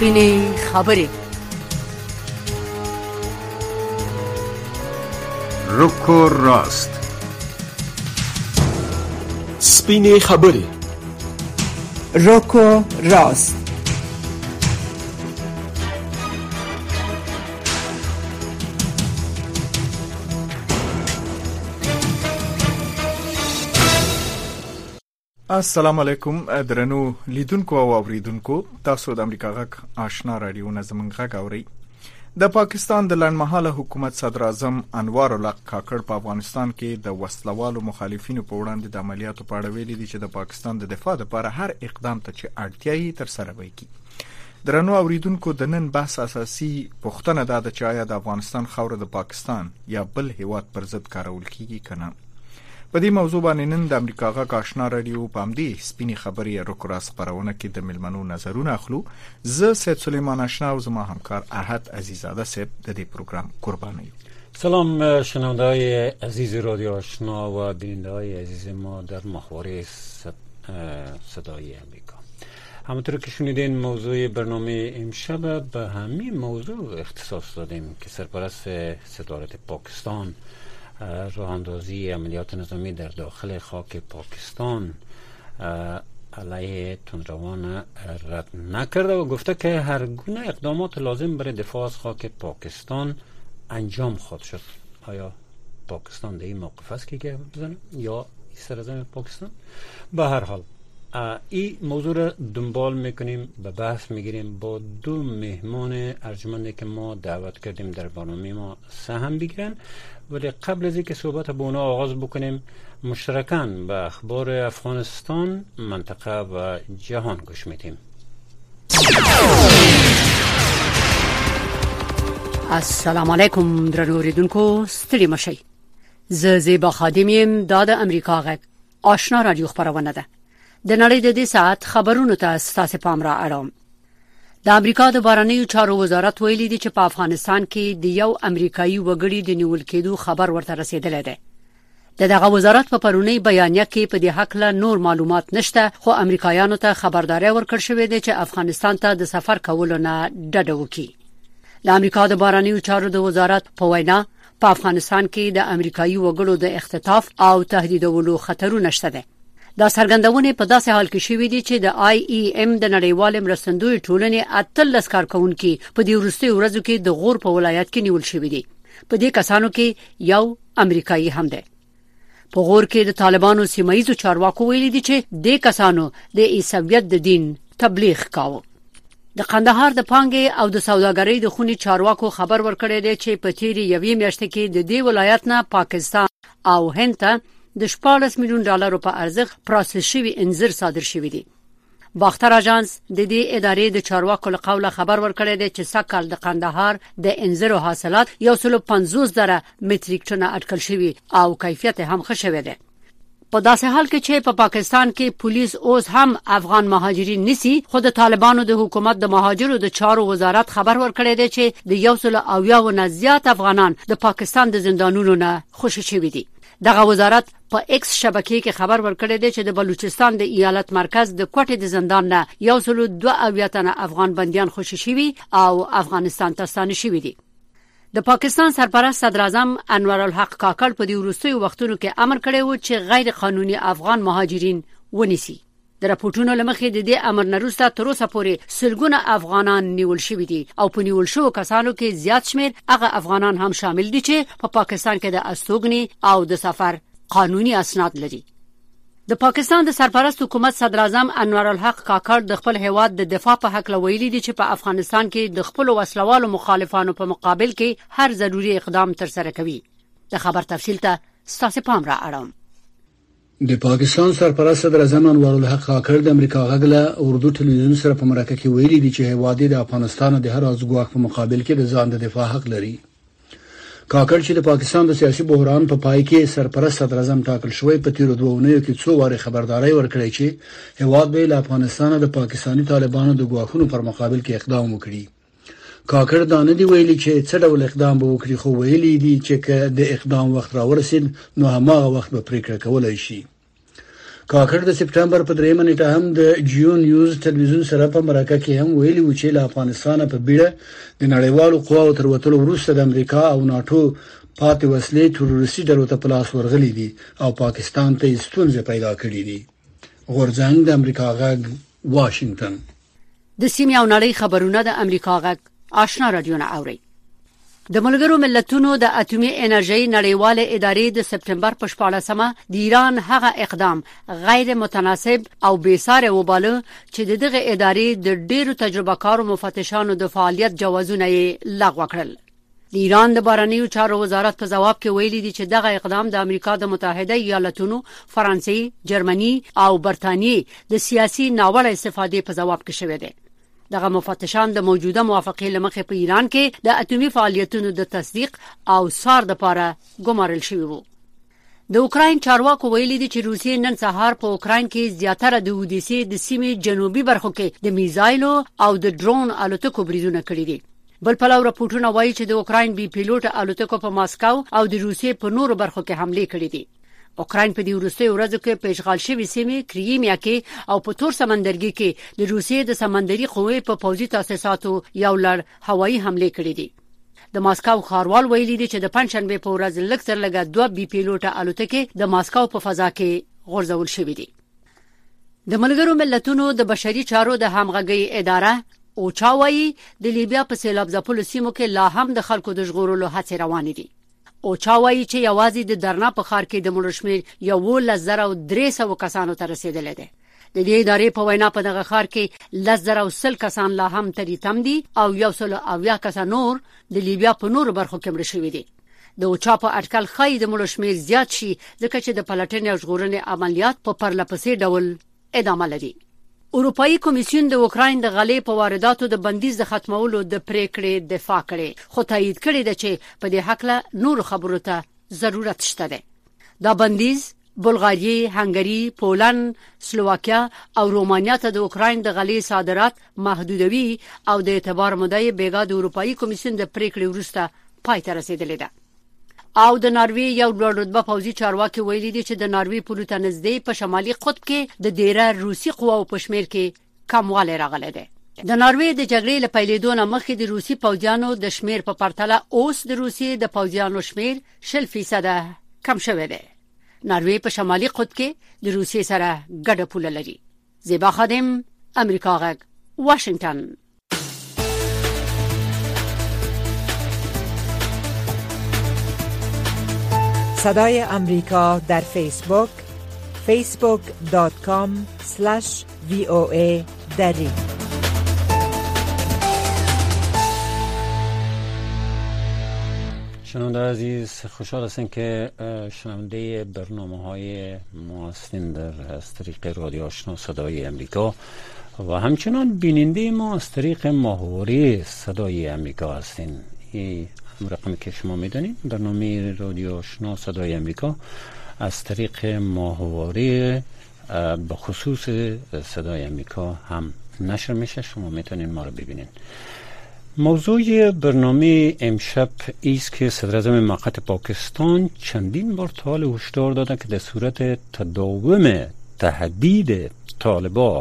سپینې خبرې. روکو راست. سپینې خبرې. روکو راست. السلام علیکم درنو لیدونکو او اوریدونکو، تاسو د امریکا غږ آشنا رادیو نه زموږ غږ اورئ. د پاکستان د لنډمهاله حکومت صدر اعظم انوار الحق کاکړ په افغانستان کې د وسلوالو مخالفینو په وړاندې د عملیاتو په اړه ویلي دي چې د پاکستان د دفاع لپاره هر اقدام ته چې اړتیا یې ترسره وکړي. درنو اوریدونکو، د نن بحث اساسي پوښتنه ده چې آیا د افغانستان خاوره د پاکستان یا بل هیواد پر ضد کارول کیږي کنه. په دې موضوع باندې نن د امریکا غږ آشنا رادیو په همدې سپینې خبرې روکراس خبرونه کې د ملمنو نظرونه اخلو. زه سید سلیمان آشنا او زما همکار احد عزیزاده صاحب د دې پروګرام قربانی یو. سلام شنونده‌های عزیز رادیو آشنا و بیننده‌های عزیز ما در ماهواره صدای امریکا. همونطور که شنیدین موضوع برنامه امشب به همین موضوع اختصاص دادیم که سرپرست سفارت پاکستان راه اندازی عملیات نظامی در داخل خاک پاکستان علیه تندروان رد نکرده و گفته که هر گونه اقدامات لازم برای دفاع از خاک پاکستان انجام خواهد شد. آیا پاکستان در این موقف است که بزنه یا سرزمین پاکستان؟ به هر حال این موضوع را دنبال میکنیم، به بحث میگیریم با دو مهمان ارجمندی که ما دعوت کردیم در برنامه ما سهم بگیرن. ولی قبل از اینکه صحبت با اونا آغاز بکنیم مشترکاً به اخبار افغانستان، منطقه و جهان گوش میدیم. السلام علیکم درنو اوریدونکو، ستړي مشئ. زه زیبا خادم یم. دا د امریکا غږ آشنا رادیو خبرونه ده. د نړۍ د دې ساعت خبرونو ته ستاسو پام را اړوم. د امریکا د بهرنیو چارو وزارت ویلي دی چې په افغانستان کې د یو امریکایي وګړي د نیول کېدو خبر ورته رسیدلی دی. دغه وزارت په پرونی بیانیه کې په دې حق له نور معلومات نشته، خو امریکایانو ته خبرداري ورکړل شوې ده چې افغانستان ته د سفر کولو نه ډډه وکړي. د امریکا د بهرنیو چارو د وزارت په وینا په افغانستان کې د امریکایي وګړو د اختطاف او تهدیدولو خطرونه شته دي. دا څرګندونه په داسې حال کې شوې دي چې د IEM د نړیوال مرستندوی ټولنې 18 کارکونکو په دې وروستیو ورځو کې د غور په ولایت کې نیول شوې دي. په دې کسانو کې یو امریکایي هم دی. په غور کې د طالبانو سیمایي چارواکو ویلي دي چې د کسانو د عیسویت د دین تبلیغ کاوه. د قندهار د پانګې او د سوداګرۍ د خونې چارواکو خبر ورکړی دی چې په تیرې یوې میاشتې کې د دې ولایت نه پاکستان او هند ته د 14 میلیون ډالرو په ارزښت پروسس شوی انځر صادر شوی دی. باختر اژانس د دې ادارې د چارواکو له قوله خبر ورکړی دی چې سکهال د قندهار د انځرو حاصلات 150,000 متریک ټنه اټکل شوی او کیفیت هم ښه شوی دی. په داسې حال کې چې په پاکستان کې پولیس اوس هم افغان مهاجرین نسی، خو د طالبانو د حکومت د مهاجرو د چارو وزارت خبر ورکړی دی چې د 180 نه زیات افغانان د پاکستان د زندانونو نه خوشی شوی دي. دغه وزارت په ایکس شبکې کې خبر ورکړی دی چې د بلوچستان د ایالت مرکز د کوټې د زندان نه 102 تنه افغان بنديان خوشی شوی او افغانستان ته ستانه شوی دي. د پاکستان سرپرست صدر اعظم انوار الحق کاکړ په دې وروستیو وختونو کې امر کړی و چې غیر قانوني افغان مهاجرین ونیسي. د راپورټونو لمخې د دې امر نه وروسته تر اوسه پورې سلګونه افغانان نیول شوي دي او په نیول شوو کسانو کې زیات شمیر هغه افغانان هم شامل دي چې په پاکستان کې د استوګنې او د سفر قانوني اسناد لري. د پاکستان د سرپرست حکومت صدر اعظم انوار الحق کاکړ د خپل هیواد د دفاع په حق ویلي دي چې په افغانستان کې د خپل وسلوالو مخالفانو په مقابل کې هر ضروري اقدام ترسره کوي. د خبر تفصیل ته ستاسو پام را اړوم. د پاکستان سرپرست صدر اعظم انوار الحق کاکړ د امریکا غږ له اردو ټلویزیون سره په مرکه کې ویلي دي چې هیواد د افغانستان د هر ازګواک په مقابل کې د ځان د دفاع حق لري. کاکړ چې د پاکستان د سیاسي بحران په پای کې سرپرست صدر اعظم ټاکل شوی، په تیر 2 اونیو کې څو واره خبرداري ورکړی چې هیواد به له افغانستان د پاکستاني طالبانو د ګواښونو پر مقابل کې اقدام وکړي. کاکړ دا نه دی ویلي چې څه ډول اقدام به وکړي، خو ویلي دي چې که د اقدام وخت راورسید نو هماغه وخت به پریکړه کولای شي. کاکړ د سپټمبر په 3 نیټه هم د جیو نیوز ټلویزیون سره په مرکه کې هم ویلي و چې له افغانستان په بیړه د نړیوالو قواو تر وټلو وروسته د امریکا او ناتو پاتې وسلې تروریستي ډلو ته پلاس ورغلي دي او پاکستان ته ستونزې پیدا کړې دي. غورځنګ د امریکا غږ واشنگټن. د سیمې او نړۍ خبرونه د امریکا غږ آشنا رادیو نه اوري. د ملګرو ملتونو د اټومي انرژي نړیواله ادارې د سپټمبر په 14مه د ایران هغه اقدام غیر متناسب او بې ساري وباله چې دغه ادارې د ډیرو تجربه کارو مفتشانو د فعالیت جوازونه یې لغوه کړل. د ایران د بهرنیو چارو وزارت په جواب کې ویلي دي چې دغه اقدام د امریکا د متحده ایالاتونو، فرانسې، جرمني او برتانیې د سیاسي ناوړه استفادې په جواب کې شوی دی. دغه مفتشان د موجوده موافقې لمخې په ایران کې د اټومي فعالیتونو د تصدیق او سار لپاره ګمارل شوی وو. د اوکراین چارواکو ویلي دي چې روسیې نن سهار په اوکراین کې زیاتره د اودیسې د سیمې جنوبي برخو کې د میزایلو او د ډرون الوتکو بریدونه کړي دي. بل پلو راپورټونه وایي چې د اوکراین بي پیلوټ الوتکو په ماسکو او د روسیې په نورو برخو کې حمله کړې دي. اوکراین په دې وروستیو ورځو کې په اشغال شوی سیمه کریمیا کې او په تور سمندرګي کې د روسیې د سمندري قوې په پوځي تاسیساتو یو لړ هوایي حمله کړې دي. د ماسکو ښاروال ویلي دي چې د پنځشنبه په ورځ لکثر لګا 2 بي پیلوټ الوتکې د ماسکو په فضا کې غورځول شوې دي. د ملګرو ملتونو د بشري چارو د همغږي اداره او چاوي د لیبیا په سیلاب ځپلو سیمو کې لا هم د خلکو د ژغورلو هڅې روانې دي. او چاوي چې یوازې د درنا په خار کې د مړو شمېر 1,300 کسانو ته رسیدلی دی. د دې ادارې په وینا په دغه خار کې 1,000 کسان لا هم تری تم دي او 100 کسان نور د لیبیا په نورو برخو کې مړ شوي دي. د اوچا په اټکل خای د مړو شمېر زیات شي ځکه چې د پلټنې او ژغورنې عملیات په پرلپسې ډول ادامه لري. اروپאי کمیسیون د اوکراین د غلې په وارداتو د بندیز د ختمولو د پریکړې دفاع کړي، خو تایید کړي د چې په دې حق له نور خبرو ته ضرورت شته ده. دا بندیز بلغاریې، هنګری، پولند، سلوواکیا او رومانیا ته د اوکراین د غلې صادرات محدودوي او د اعتبار مدعي بیګا د اروپאי کمیسیون د پریکړې وروسته پای ته رسیدلی ده. او د ناروې یو لوړ رتبه پوځي چارواکي ویلي دي چې د ناروې پولو ته نږدې په شمالي قطب کې د ډیره روسي قواو په شمیر کې کموالی راغلی دی. د ناروې د جګړې له پیلېدو نه مخکې د روسي پوځیانو د شمیر په پرتله اوس د روسي د پوځیانو شمیر 0% کم شوی دی. ناروې په شمالي قطب کې د روسي سره ګډه پوله لري. زیبا خادم، امریکا غږ، واشنگټن. صدای امریکا در فیسبوک facebook.com/VOA دری. شنونده عزیز، خوشحال هستیم که شنونده برنامه‌های ما هستین در از طریق رادیو آشنا صدای امریکا و همچنان بیننده ما از طریق ماهواره صدای امریکا هستین. این رقمی که شما میدونید برنامه رادیو آشنا صدای امریکا از طریق ماهواره به خصوص صدای امریکا هم نشر میشه. شما میتونید ما رو ببینید. موضوع برنامه امشب ایست که صدر اعظم موقت پاکستان چندین بار تا هشدار دادن که در صورت تداوم تهدید طالبای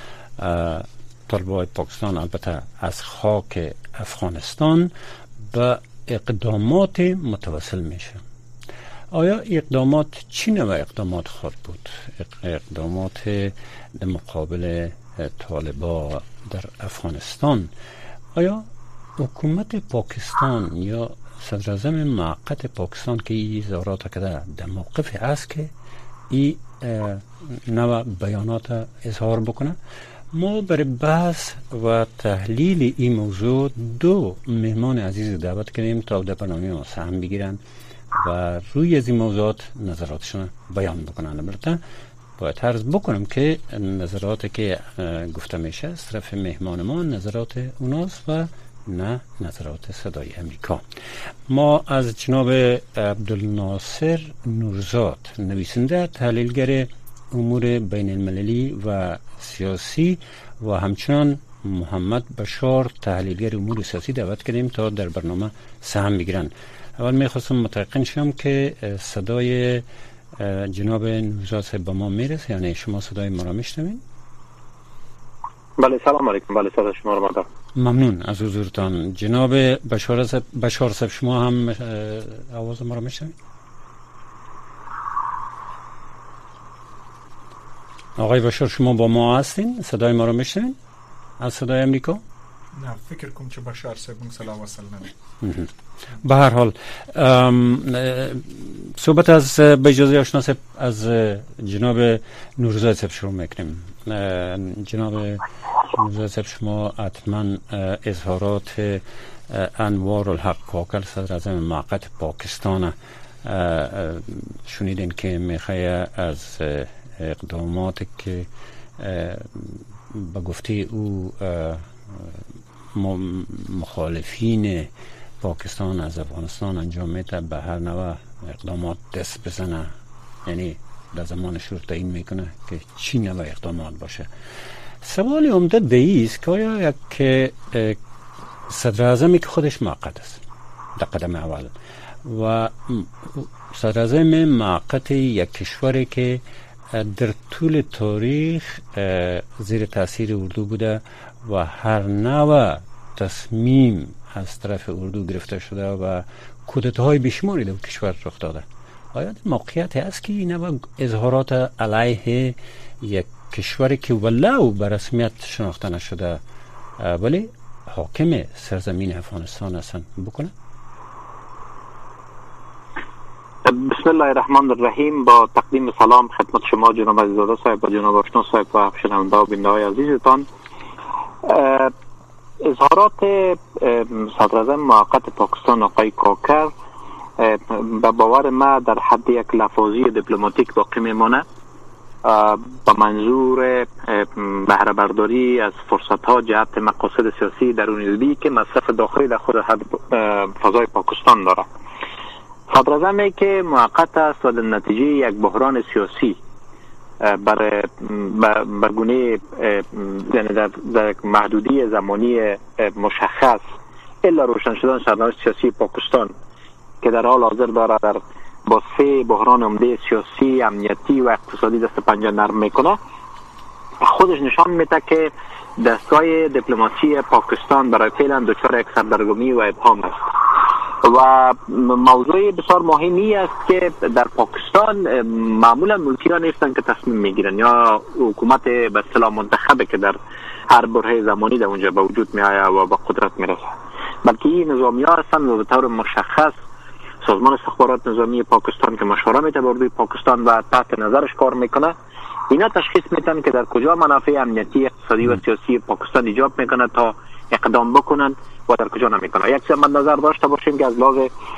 پاکستان البته از خاک افغانستان به اقدامات متوسل میشه. آیا اقدامات چی نوع اقدامات خواهد بود؟ اقدامات در مقابل طالبان در افغانستان؟ آیا حکومت پاکستان یا صدر اعظم موقت پاکستان که این اظهارات کرده در موقف است که این نوع بیانات اظهار بکنه؟ ما برای بحث و تحلیل این موضوع دو مهمان عزیز دعوت کردیم تا در برنامه ما سهم بگیرن و روی از این موضوعات نظراتشون بیان بکنن. البته باید عرض بکنم که نظراتی که گفته میشه از طرف مهمان ما نظرات اوناست و نه نظرات صدای امریکا. ما از جناب عبدالناصر نورزاد، نویسنده، تحلیلگر امور بین المللی و سیاسی و همچنان محمد بشار، تحلیلگر امور سیاسی دعوت کردیم تا در برنامه سهم بگیرن. اول میخواستم متقن شم که صدای جناب نوزاد صاحب با ما میرسه یعنی شما صدای ما را میشنوین؟ بله سلام علیکم. بله صدا شما رو دارم. ممنون از حضورتان. جناب بشار صاحب شما هم آواز ما را میشنوین؟ آقای بشار شما با ما هستین؟ صدای ما را میشنوین؟ از صدای امریکا؟ نه فکر کنم که بشار صاحب سلام وصل نمی. به هر حال صحبت از به اجازه آشنا صاحب از جناب نورزاد صاحب شروع میکنیم. جناب نورزاد صاحب شما حتما اظهارات انوار الحق کاکل صدر اعظم موقت پاکستان شنیدین که میخواه از اقداماتی که به گفته او مخالفین پاکستان از افغانستان انجام میده به هر نوع اقدامات دست بزنه، یعنی در زمان شروع تعیین میکنه که چی نوع اقدامات باشه. سوال عمده به است که آیا یک صدر اعظمی که خودش موقت است در قدم اول و صدر اعظم موقت یک کشوری که در طول تاریخ زیر تاثیر اردو بوده و هر نوع تصمیم از طرف اردو گرفته شده و کودتاهای بیشماری در کشور رخ داده، آیا موقعیت هست که این اظهارات علیه یک کشوری که ولو به رسمیت شناخته نشده ولی حاکم سرزمین افغانستان هستن بکنه؟ بسم الله الرحمن الرحیم. با تقدیم سلام خدمت شما جناب عزیزاده صاحب و جناب آشنا صاحب و شنونده و بیننده های عزیزتان. اظهارات صدر اعظم موقت پاکستان آقای کاکر به باور ما در حد یک لفاظی دیپلماتیک باقی میمانه با منظور بهره برداری از فرصت ها جهت مقاصد سیاسی درونی که مصرف داخلی در خود فضای پاکستان داره. صدر اعظمی که موقت است و در نتیجه یک بحران سیاسی بر گونه یعنی در محدودی زمانی مشخص الا روشن شدن سرنوشت سیاسی پاکستان که در حال حاضر داره با 3 بحران عمده سیاسی، امنیتی و اقتصادی دست پنجه نرم میکنه، خودش نشان میده که دستگاه دیپلماسی پاکستان برای فعلا دچار یک سردرگمی و ابهام است و موضوع بسیار مهمی است که در پاکستان معمولا ملکیان نیستن که تصمیم میگیرن یا حکومت به اصطلاح منتخبه که در هر برهه زمانی در اونجا به وجود میآید و به قدرت میرسه، بلکه این نظامی ها هستن و به طور مشخص سازمان استخبارات نظامی پاکستان که مشوره میده به اردوی پاکستان و تحت نظرش کار میکنه، اینا تشخیص میدن که در کجا منافع امنیتی، اقتصادی و سیاسی پاکستان ایجاب میکنه تا اقدام بکنن و در کجا نمیکنه. یک مد نظر داشته باشیم که از لحاظ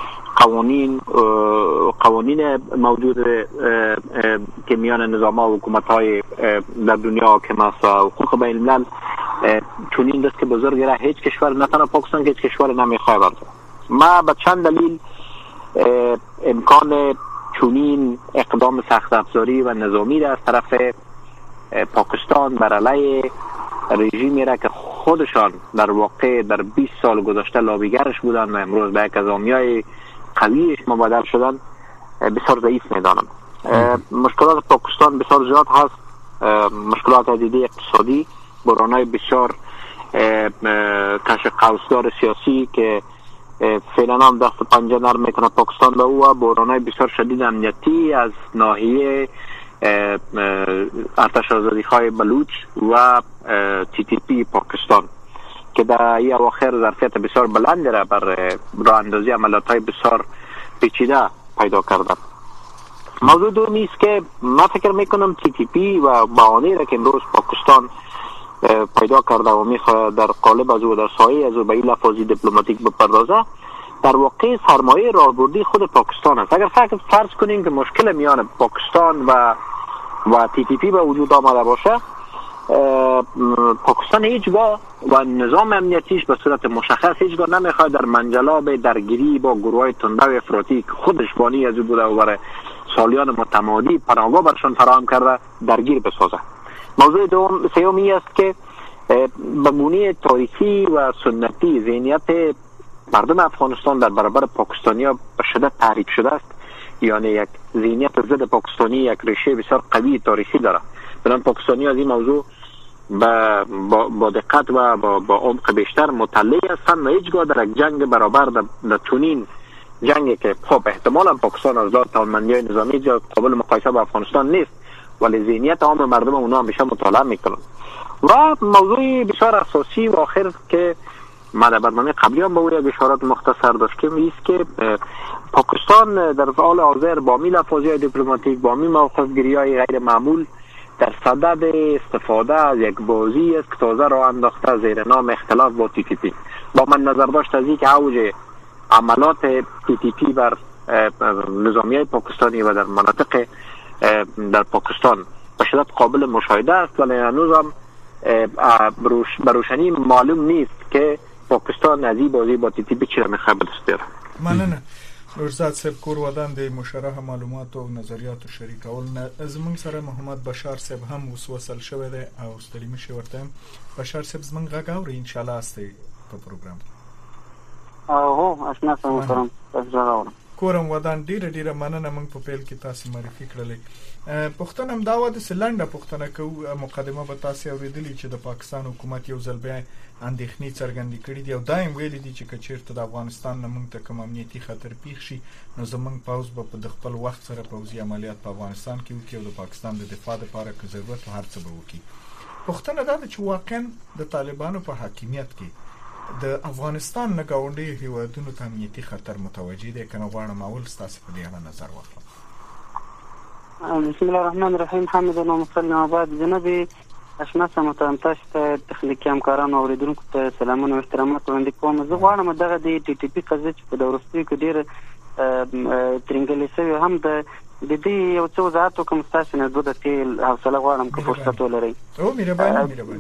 قوانین موجود که میان نظام‌ها و حکومت‌های در دنیا حاکم است و حقوق بین الملل چنین دست که بزرگ را هیچ کشور نه تنها پاکستان که هیچ کشور نمیخواد برده. ما به چند دلیل امکان چنین اقدام سخت افزاری و نظامی را از طرف پاکستان بر علیه رژیمی را که خودشان در واقع در 20 سال گذشته لابیگرش بودن و امروز به یک از حامیای قویش مبادل شدن بسیار ضعیف میدانم. مشکلات پاکستان بسیار زیاد هست، مشکلات عدیده اقتصادی، بحران‌های بسیار کش قوسدار سیاسی که فعلا هم دست پنجه نرم میکنه پاکستان به او و بحران‌های بسیار شدید امنیتی از ناحیه ارتش آزادیخواه بلوچ و TTP پاکستان که در این اواخر ظرفیت بسیار بلند را بر راه اندازی عملیات‌های بسیار پیچیده پیدا کردن. موضوع دومی است که من فکر میکنم TTP و بهانه‌ای را که امروز پاکستان پیدا کرده و میخواد در قالب از او در سایه از او به این لفاظی دیپلماتیک بپردازه، در واقع سرمایه راهبردی خود پاکستان است. اگر فرض کنیم که مشکل میان پاکستان و TTP به وجود آمده باشه، پاکستان هیچگاه و نظام امنیتیش به صورت مشخص هیچگاه نمیخواد در منجلاب درگیری با گروهای تنده و افراطی که خودش بانی از او بوده و برای سالیان متمادی پناهگاه برشان فراهم کرده درگیر بسازه. موضوع سومی است که به گونه تاریخی و سنتی ذهنیت مردم افغانستان در برابر پاکستانیا به شدت تحریک شده است یعنی یک ذهنیت ضد پاکستانی یک ریشه بسیار قوی تاریخی داره. بنابراین پاکستانی از این موضوع با دقت و با عمق بیشتر مطلع هستند و هیچگاه در یک جنگ برابر در چنین جنگی که خب احتمالا پاکستان از لحاظ توانمندی‌های نظامی قابل مقایسه با افغانستان نیست، ولی ذهنیت عام مردم اونا همیشه مطالعه میکنن. و موضوع بسیار اساسی و آخر که ما در برنامه قبلی هم به او یک اشارات مختصر داشتیم است که پاکستان در حال حاضر با می لفاظی دیپلماتیک، با می موقف گیری‌های غیر معمول در صدد استفاده از یک بازی است که تازه راه انداخته زیر نام اختلاف با TTP. با من نظر داشت از اینکه اوج عملات TTP بر نظامیای پاکستانی و در مناطق در پاکستان به شدت قابل مشاهده است، ولی هنوز هم به روشنی معلوم نیست که پاکستان از این بازی با TTP چی را میخواد به دست بیاره. مننه. نورزاد صاحب کور ودان د مشرح معلومات او نظریات شریکول زمونږ سره محمد بشار صاحب هم وسوسل شوی دی او ستړي مشي ورته بشار صاحب زمونږ غږ اوري ان شاء الله استي په پروګرام هو آشنا سم سره تاسو کورم ودان ډیره مننه موږ په پیل کې تاسو معرفي کړلې. پښتنه هم داوا د سلنډه پښتنه کو مقدمه به تاسو اوریدلې چې د پاکستان حکومت یو ځل بیا اندېښنې څرګندې کړې دي او دایم ویلي دي چې کچیرته د افغانستان نه موږ ته کوم امنیتي خطر پیښ شي نو زمونږ پوز به په خپل وخت سره پوځي عملیات په افغانستان کې وکړي او د پاکستان د دفاع لپاره که ضرورت هر څه به وکړي. پښتنه دا چې واقعا د طالبانو په حاکمیت کې د افغانستان نه گاونډي هیوادونو ته امنیتي خطر متوجه دي کنه غواړم اول ستاسو په دې اړه نظر واخلم. بسم الله الرحمن الرحیم. حمد و مصلی و بعد جناب آشنا سم تاسو ته تخنیکی همکارانو او اوریدونکو ته سلامونه او احترامات وړاندې کوم. زه غواړم دغه د TTP قضیه چې په دورستي کې ډېر ترنګلې شوی هم د دې یو څه وضاحت وکم تاسو نه دوه دقیقې حوصله غواړم که فرصت ولرئ. او مهرباني.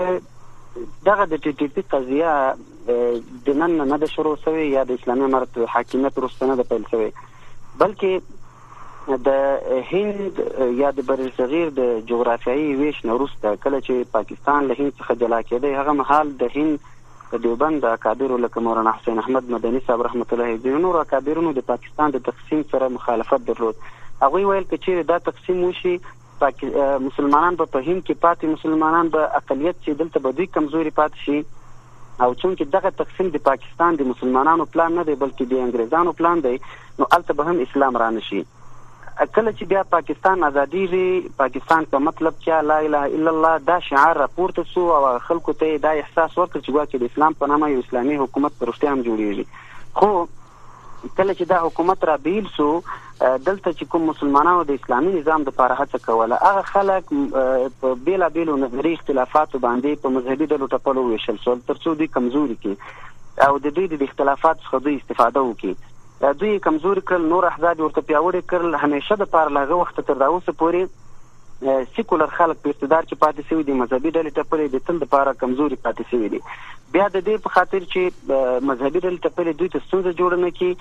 دغه د TTP قضیه د نن نه د شروع شوی یا د اسلامي امارت حاکمیت وروسته نه د پیل شوی، بلکې د هند یا د برصغیر د جغرافیایي ویش نه وروسته کله چې پاکستان له هند څخه جلا کېده هغه مهال د هند د دیوبند اکابرو لکه مولانا حسین احمد مدني صاحب رحمت الله علیه نور اکابرونو د پاکستان د تقسیم سره مخالفت درلود. هغوی ویل که چیرې دا تقسیم وشي مسلمانان به په هند کې پاتې مسلمانان به اقلیت چې دلته به دوی کمزوري پاتې شي او چونکې دغه تقسیم د پاکستان د مسلمانانو پلان نه دی بلکې د انګریزانو پلان دی نو هلته به هم اسلام را نشي. کله چې بیا پاکستان ازادیږي پاکستان په مطلب کې لا اله الا الله دا شعار راپورته شو او خلکو ته دا احساس ورکړ چې ګواکې د اسلام په نامه یو اسلامي حکومت په رښتیا هم جوړیږي. خو کله چې دا حکومت را بیل شو دلته چې کوم مسلمانانو د اسلامي نظام لپاره هڅه کوله هغه خلک په بیلابیلو نظري اختلافاتو باندې په مذهبي ډلو ټپلو ویشل شول تر څو دوی کمزوري کړي او د دوی د اختلافاتو څخه دوی استفاده وکړي. دوی کمزوري کړل، نور احزاب ورته پیاوړي کړل. همیشه د پاره له هغه وخته تر دا اوسه پورې سیکولر خلک په اقتدار کې پاتې شوي دي، مذهبي ډلې ټپلې د تل دپاره کمزوري پاتې شوي دي. بیا د دې په خاطر چې مذهبي ډلې ټپلې دوی ته ستونزه جوړه نه کړي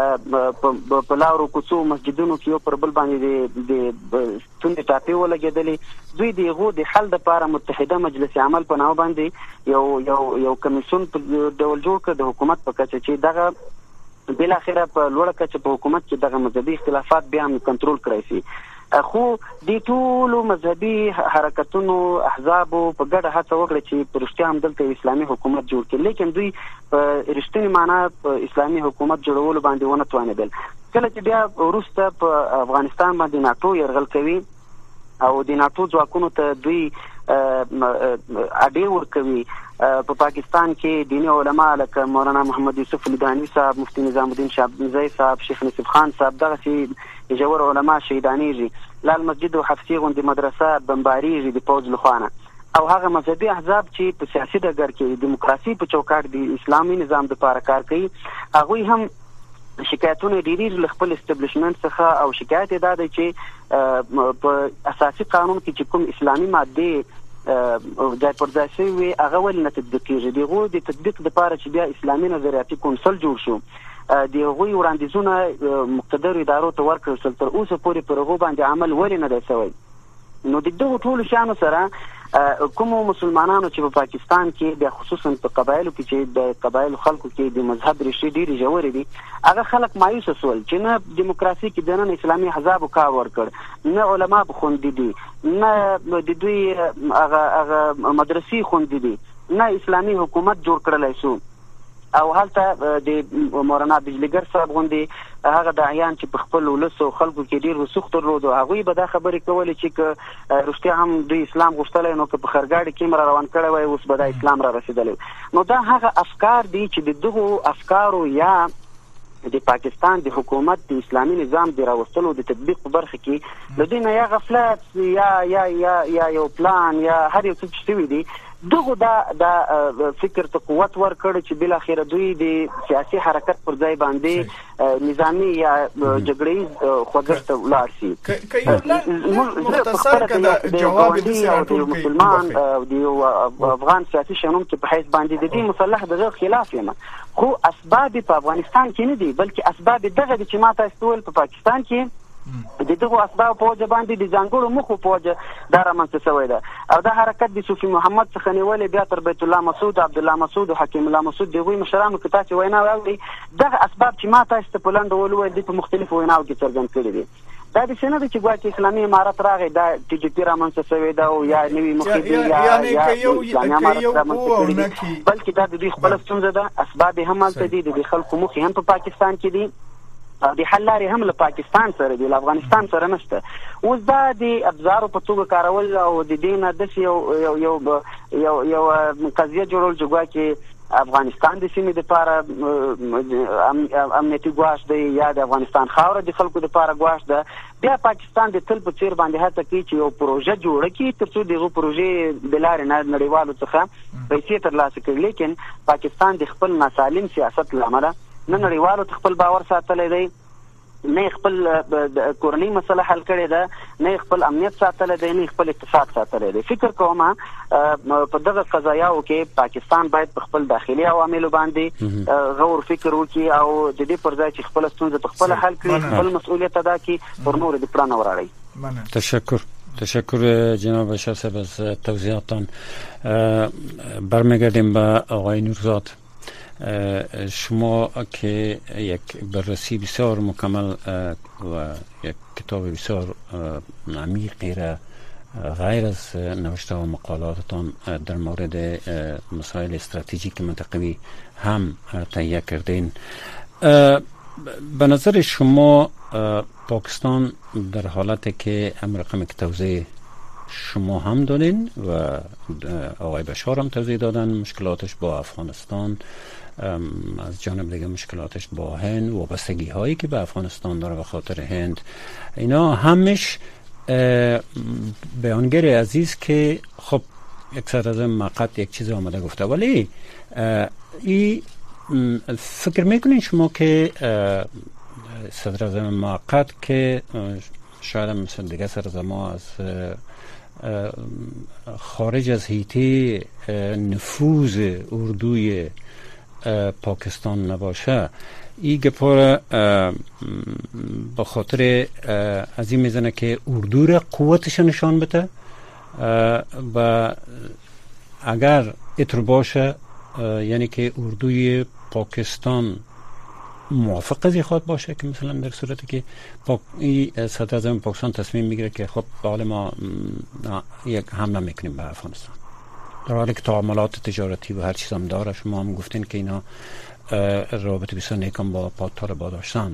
په لارو کوڅو مسجدونو کې یو پر بل باندې د ستونزې ټاپې ولګېدلې. دوی د هغو د حل دپاره متحده مجلس عمل په نامه باندې یو کمیسیون په ډول جوړ کړ د حکومت په کچه چې دغه بالاخره په لوړه کچه په حکومت کې دغه مذهبي اختلافات بیا هم کنټرول کړی شي. خو د ټولو مذهبي حرکتونو احزابو په ګډه هڅه وکړه چې په رښتیا هم دلته اسلامي حکومت جوړ کړي، لیکن دوی په رښتینې معنا په اسلامي حکومت جوړولو باندې ونه توانېدل. کله چې بیا وروسته په افغانستان باندې ناټو یرغل کوي او د ناټو ځواکونو ته دوی اډې ورکوي، په پاکستان کې دیني علما لکه مولانا محمد یوسف الدانی صاحب، مفتی نظام الدین شاهزای صاحب، شیخ نصیب خان صاحب، دغسې ژور علما شهیدانېږي. لال مسجد او حفصي غوندې مدرسه بمبارېږي د پوځ لخوا نه. او هغه مذهبي احزاب چې په سیاسي ډګر کې دیموکراسي په چوکاټ د اسلامي نظام دپاره کار کوي هغوی هم شکایتونه ډېرېږي له خپل اسټبلیشمنټ څخه او شکایت یې دا دی چې په اساسي قانون کې چې کوم اسلامي مادې ځای پر ځای شوي وي هغه ولې نه تطبیق کېږي. د هغو د تطبیق دپاره چې بیا اسلامي نظریاتي کونسل جوړ شو د هغوی وړاندیزونه مقتدرو ادارو ته ورکړل شول، تر اوسه پورې پر هغو باندې عمل ولې نه دی شوی. نو د دغو ټولو شیانو سره کوم مسلمانانو چې په پاکستان کې د خصوصا په قبایلو کې چې د قبایلو خلکو کې د مذهب ریښې ډېرې ژورې دي، هغه خلک مایوس شول چې نه دیموکراسي کې د نن اسلامي احزاب کار ورکړ، نه علما خوندي دي، نه د دوی هغه مدرسې خوندي دي، نه اسلامي حکومت جوړ کړلی شو. او هلته د مولانا بجلیګر صاحب غوندې هغه داعیان چې په خپل ولس او خلکو کې ډېر رسوخ درلود، هغوی به دا خبرې کولې چې رښتیا هم دوی اسلام غوښتلی نو که په خرګاډي کې هم را روان کړی وای اوس به دا اسلام را رسېدلی. نو دا هغه افکار دي چې د دغو افکارو یا د پاکستان د حکومت د اسلامي نظام د راوستلو د تطبیق په برخه کې د دوی نه یا غفلت یا یو پلان یا هر یو څه چې شوي دي، دغه دا فکر ته قوت ورکړ چې بل اخر دوی د سیاسي حرکت پر ځای باندې نظامی یا جګړې خوځښت ولاړ شي. مختصر کده جواب د مسلمان او د افغان سیاسي شنوم کې په حیث باندې د دې مسلح دغه خلاف یم، خو اسباب په افغانستان کې نه دي بلکې اسباب دغه چې ما تاسو ول په پاکستان کې د دغه اسباب په وجه باندې د ځانګړو مخو په وجه دا رامنځته شوی ده. او دا حرکت د صوفي محمد څخه نیولې بیا تر بیت الله مسعود، عبدالله مسعود او حکیم الله مسعود دغوی مشرانو کې تاسو وینا واورئ، دغه اسباب چې ما تاسو ته په لنډه ولویل دي په مختلفو ویناو کې څرګند کړي دي. دا د څه نه ده چې ګواکې اسلامي امارت راغی دا ټي جي پي رامنځته شوې ده او یا نوي مخکې یا اسلامي امارت رامنځته کړي دي، بلکې دا د دوی خپله ستونزه ده. اسباب هم هلته دي، د خلکو موخې هم په پاکستان کې دي او د حل لارې هم له پاکستان سره دي، له افغانستان سره نشته. اوس دا د ابزارو په توګه کارول او د دې نه داسې یو قضیه جوړول چې ګواکې افغانستان د سیمې دپاره امنیتي ګواښ دی یا د افغانستان خاوره د خلکو دپاره ګواښ ده، بیا پاکستان د تل په څیر باندې هڅه کوي چې یو پروژه جوړه کړي تر څو دغه پروژې د لارې نه نړیوالو څخه پیسې ترلاسه کړي. لیکن پاکستان د خپل ناسالم سیاست له امله نه نړیوالو ته خپل باور ساتلی دی، نه خپل کورنۍ مسله حل کړې ده، نه خپل امنیت ساتلی دی، نه خپل اقتصاد ساتلی دی. فکر کوم په دغه قضایاو کې پاکستان باید په خپل داخلي عواملو باندې غور فکر وکړي او د دې پر ځای چې خپل ستونزه په خپل حل کړي، خپل مسئولیت ادا کړي، پر نور د پلان وراړي. تشکر جناب شاه صاحب از توضیحاتتان. برمیگردیم به آقای نورزاد. شما که یک بررسی بسیار مکمل و یک کتاب بسیار عمیقی را غیر از نوشته و مقالاتتان در مورد مسائل استراتژیک منطقوی هم تهیه کردین، به نظر شما پاکستان در حالتی که امر رقم که توضیح شما هم دادین و آقای بشار هم توضیح دادن، مشکلاتش با افغانستان، از جانب دیگه مشکلاتش با هند، وابستگی هایی که به افغانستان داره به خاطر هند، اینا همش بیانگر عزیز که خب یک صدر از موقت یک چیز آمده گفته، ولی ای فکر میکنین شما که صدر از موقت که شاید مثل دیگه سرزما از خارج از حیطه نفوذ اردوی پاکستان نباشه، این گپار به خاطر از این میزنه که اردو را قوتش نشان بده و اگر اتر باشه یعنی که اردوی پاکستان موافق از خود باشه که مثلا در صورتی که صدر اعظم پاکستان تصمیم میگیره که خب حالا ما یک حمله میکنیم به افغانستان، در حالی که تعاملات تجارتی و هر چیز هم داره، شما هم گفتین که اینا رابطه بسیار نیکم با طالبان داشتن.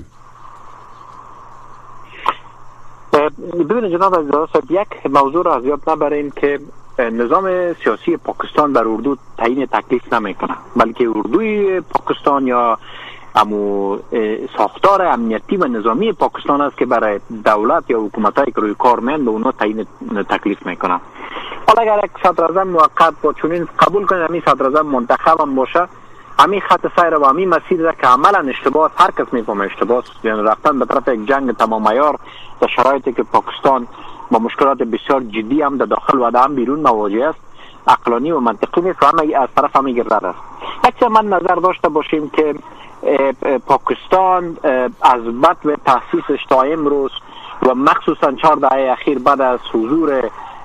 ببینید جناب عزیز صاحب، یک موضوع را از یاد نبریم که نظام سیاسی پاکستان بر اردو تعیین تکلیف نمیکنه، بلکه اردوی پاکستان یا امو ساختار امنیتی و نظامی پاکستان است که برای دولت یا حکومتایی که روی کار میان به اونا تعیین تکلیف میکنه. حالا اگر یک صدر اعظم موقت با چنین قبول کنید همین صدر اعظم منتخب هم باشه، همین خط سیر و همین مسیر را که عملا اشتباه، هر کس میفهمه اشتباه، یعنی رفتن به طرف یک جنگ تمام عیار در شرایطی که پاکستان با مشکلات بسیار جدی هم در داخل و هم بیرون مواجه است، عقلانی و منطقی نیست و همه از طرف همین گردد است. اکثر من نظر داشته باشیم که پاکستان از بعد و تأسیسش تا امروز و مخصوصا 4 دهه اخیر بعد از حضور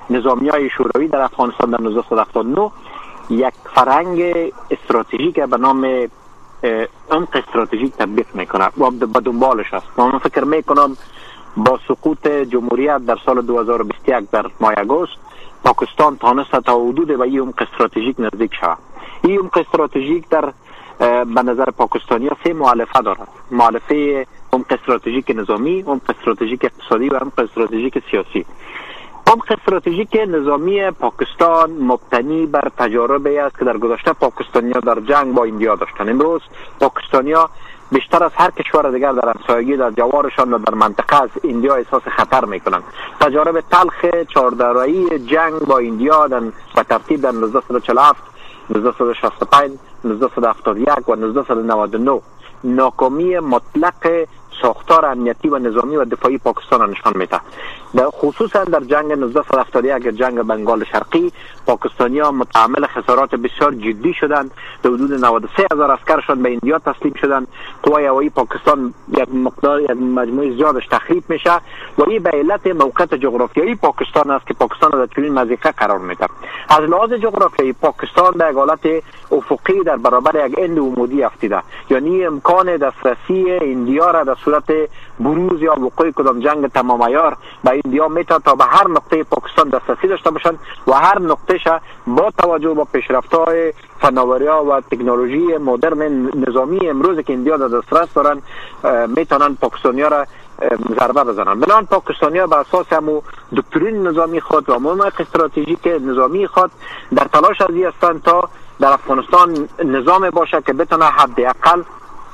نظامیای شوروی در افغانستان در 1979 یک فرهنگ استراتژیک به نام عمق استراتژیک تطبیق میکنه و به دنبالش است. من فکر میکنم با سقوط جمهوریت در سال 2021 در ماه اگست پاکستان تانست تا حدود به این عمق استراتژیک نزدیک شود. این عمق استراتژیک در به نظر پاکستانی‌ها سه مؤلفه دارد: مؤلفه عمق استراتژیک نظامی، عمق استراتژیک اقتصادی و عمق استراتژیک سیاسی. عمق استراتژیک نظامی پاکستان مبتنی بر تجاربی است که در گذشته پاکستانی‌ها در جنگ با ایندیا داشتند. امروز پاکستانی‌ها بیشتر از هر کشور دیگر در همسایگی در جوارشان و در منطقه از ایندیا احساس خطر میکنند. تجارب تلخ 14 رایی جنگ با ایندیا به ترتیب در 1947 1965 1971 و 1999 ناکامی مطلق ساختار امنیتی و نظامی و دفاعی پاکستان نشان میده. خصوصا در جنگ 1971 جنگ بنگال شرقی پاکستانی‌ها متحمل خسارات بسیار جدی شدند. به حدود 93,000 عسکرشان به ایندیا تسلیم شدند. قوای هوایی پاکستان یک مجموعه زیادش تخریب میشه و این به علت موقعیت جغرافیایی پاکستان است که پاکستان در چنین مضیقه قرار میده. از لحاظ جغرافیایی پاکستان در حالت افقی در برابر یک هند عمودی افتیده، یعنی امکان دسترسی ایندیا را در صورت بروز یا وقوع کدام جنگ تمام عیار به ایندیا میتونه تا به هر نقطه پاکستان دسترسی داشته باشند و هر نقطهش با توجه به پیشرفت‌های فناوری‌ها و تکنولوژی مدرن نظامی امروز که ایندیا در دسترس دارن میتونن پاکستانی‌ها را ضربه بزنن. بنابراین پاکستانی‌ها بر اساس همو دکترین نظامی خود و عمق استراتژیک نظامی خود در تلاش از این هستند تا در افغانستان نظام باشه که بتونه حداقل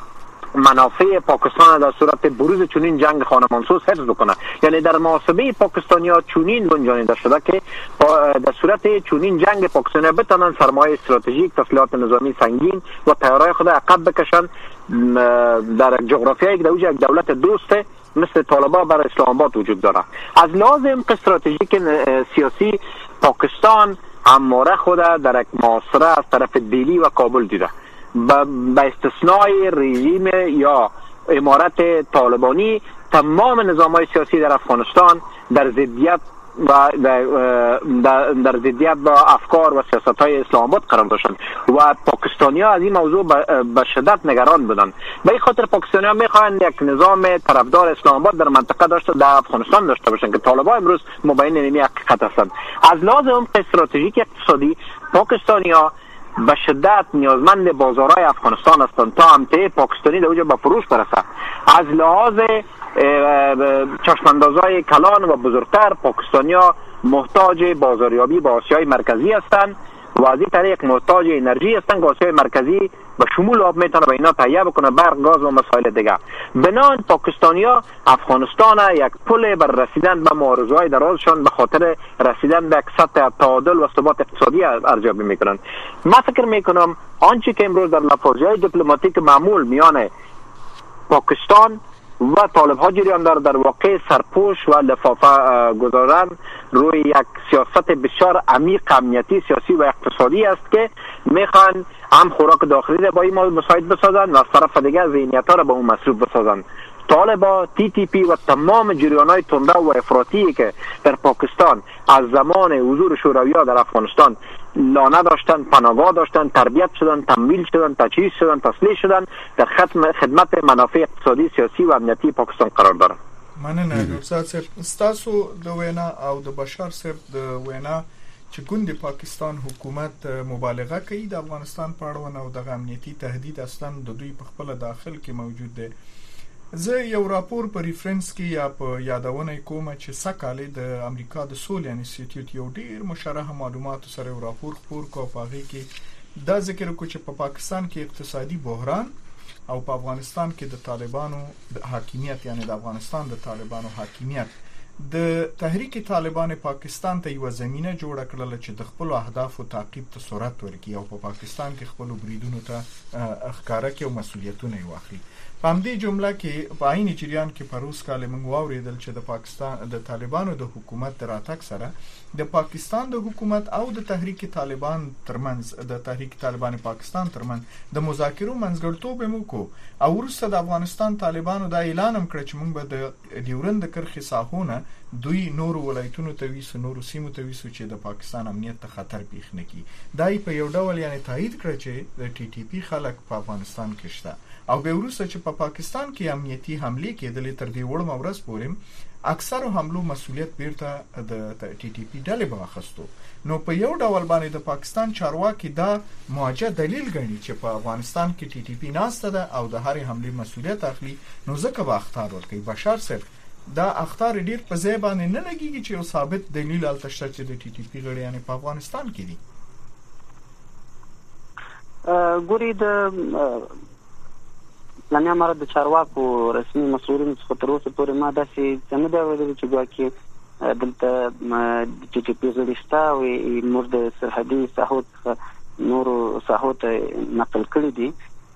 منافع پاکستان در صورت بروز چنین جنگ خانمانسوز حفظ بکنه. یعنی در محاسبه پاکستانی‌ها چنین گنجانیده شده که در صورت چنین جنگ پاکستانی‌ها بتونن سرمایه استراتژیک، تسلیحات نظامی سنگین و تیارهای خود عقب بکشن در جغرافیایی که یک دولت دوست مثل طالبان بر اسلام آباد وجود داره. از لحاظ استراتژیک سیاسی پاکستان همواره خود در یک محاصره از طرف دهلی و کابل دیده. به استثنای رژیم یا امارت طالبانی تمام نظام‌های سیاسی در افغانستان در ضدیت در ضدیت با افکار و سیاست‌های اسلام آباد قرار داشتند و پاکستانی‌ها از این موضوع به شدت نگران بودند. به این خاطر پاکستانی‌ها می‌خواهند یک نظام طرفدار اسلام آباد در منطقه در افغانستان داشته باشند که طالبان امروز مبین این حقیقت هستند. از لحاظ عمق استراتژیک اقتصادی پاکستانی‌ها به شدت نیازمند بازارهای افغانستان هستند تا امتیاز پاکستانی در اونجا به فروش برسه. از لحاظ چشماندازهای کلان و بزرگتر پاکستانی‌ها محتاج بازاریابی با آسیای مرکزی هستند و از این طریق محتاج انرژی هستند که آسیای مرکزی به شمول آب میتونه به اینا تهیه بکنه، برق، گاز و مسائل دیگه. بنابراین پاکستانی‌ها افغانستان یک پل بر رسیدن به معارضه‌های درازشان به خاطر رسیدن به یک سطح تعادل و ثبات اقتصادی ارزیابی میکنن. من فکر میکنم آنچه که امروز در لفاظهای دیپلماتیک معمول میان پاکستان و طالب ها جریان داره در واقع سرپوش و لفافه گذارن روی یک سیاست بسیار عمیق امنیتی سیاسی و اقتصادی است که میخوان هم خوراک داخلی را با این مساعد بسازن و از طرف دیگر ذهنیت ها را به اون مصروف بسازن. طالبان، TTP و تمام جریان‌های تنده و افراطی که در پاکستان از زمان حضور شوروی‌ها در افغانستان لانه داشتن، پناهگاه داشتن، تربیت شدن، تمویل شدن، تجهیز شدن، تسلیح شدن، در خدمت منافع اقتصادي سیاسی و امنیتی پاکستان قرار دارن. مننه استاد صاحب. ستاسو د وینا او د بشار صاحب د وینا چې ګوند پاکستان حکومت مبالغه کوي د افغانستان په اړه او د امنیتي تهدید اصلا د دوی په خپل داخل کې موجود دی. زه یو راپور په ریفرنس کې یا په یادونه کوم چې سکهاله د امریکا د سولې انسټیټیوټ یو ډیر مشرح معلوماتو سره یو راپور خپور کو په هغه کې دا ذکر کو چې په پاکستان کې اقتصادي بحران او په افغانستان کې د طالبانو د حاکمیت یعنی د افغانستان د طالبانو حاکمیت د تحریک طالبان پاکستان ته یو زمينه جوړه کړل چې د خپل اهداف او تعقیب ته صورت ورکړي او په پاکستان کې خپل بریدونو ته ښکارا کوي او مسولیتونه واخلي. په همدې جمله کې په عین جریان کې پروس کال موږ واوریدل چې د پاکستان د طالبانو د حکومت راتګ سره د پاکستان د حکومت او د تحریک طالبان ترمنځ د تحریک طالبان پاکستان ترمنځ د مذاکرو منځګړیتوب وکړو او وروسته د افغانستان طالبانو دا اعلان هم کړ چې موږ به د ډیورند کرښې ساحونه دوی نور ولایتونو ته ویسو نور سیمو ته ویسو چې د پاکستان امنیت ته خطر پیښ نه کړي. دای په یو ډول یعنی تایید کړ چې د ټي ټي پی خلک په افغانستان کې شته او به وروسته چې په پاکستان کې امنیتي حمله کېدلې تر دې وړ مورز پورې اکثر حملو مسؤلیت بیرته د ټي ټي پی ډلې واخستو. نو په یو ډول باندې د پاکستان چارواکي دا موجه دلیل ګڼي چې په افغانستان کې ټي ټي پی ناسته ده او د هرې حمله مسؤلیت اخلي. نو ځکه به اختار ورکړي. بشار صاحب دا اختار ډیر په ځای باندې نه لګیږي چې یو ثابت دلیل التشته چې د ټي ټي پی غړي یعنی په افغانستان کې دي. ګوري د لنیا مر د چارواکو رسمي مسؤلین څخه تر اوسه پورې ما داسې څه نه دی اورېدلی چې ګواکې دلته د ټي ټي پی غړي شته او موږ د سرحدي ساحو څخه نورو ساحو ته نقل کړي دي.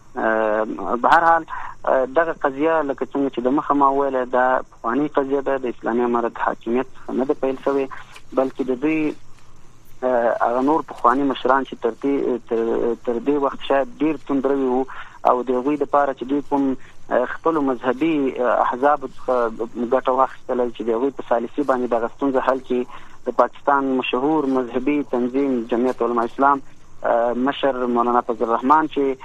به هر حال دغه قضیه لکه څنګه چې د مخه ما ویله دا پخوانۍ قضیه ده د اسلامي امارت حاکمیت څخه نه ده پیل شوې بلکې د دوی هغه نور پخواني مشران چې تر دې وخت شاید ډېر توندروي وو او د هغوی دپاره چې دوی کوم خپلو مذهبي احزابو څخه ګټه واخیستله چې د هغوی په سالسي باندې دغه ستونزه حل کړي. د پاکستان مشهور مذهبي تنظیم جمعیت علماء اسلام مشر مولانا فضل الرحمن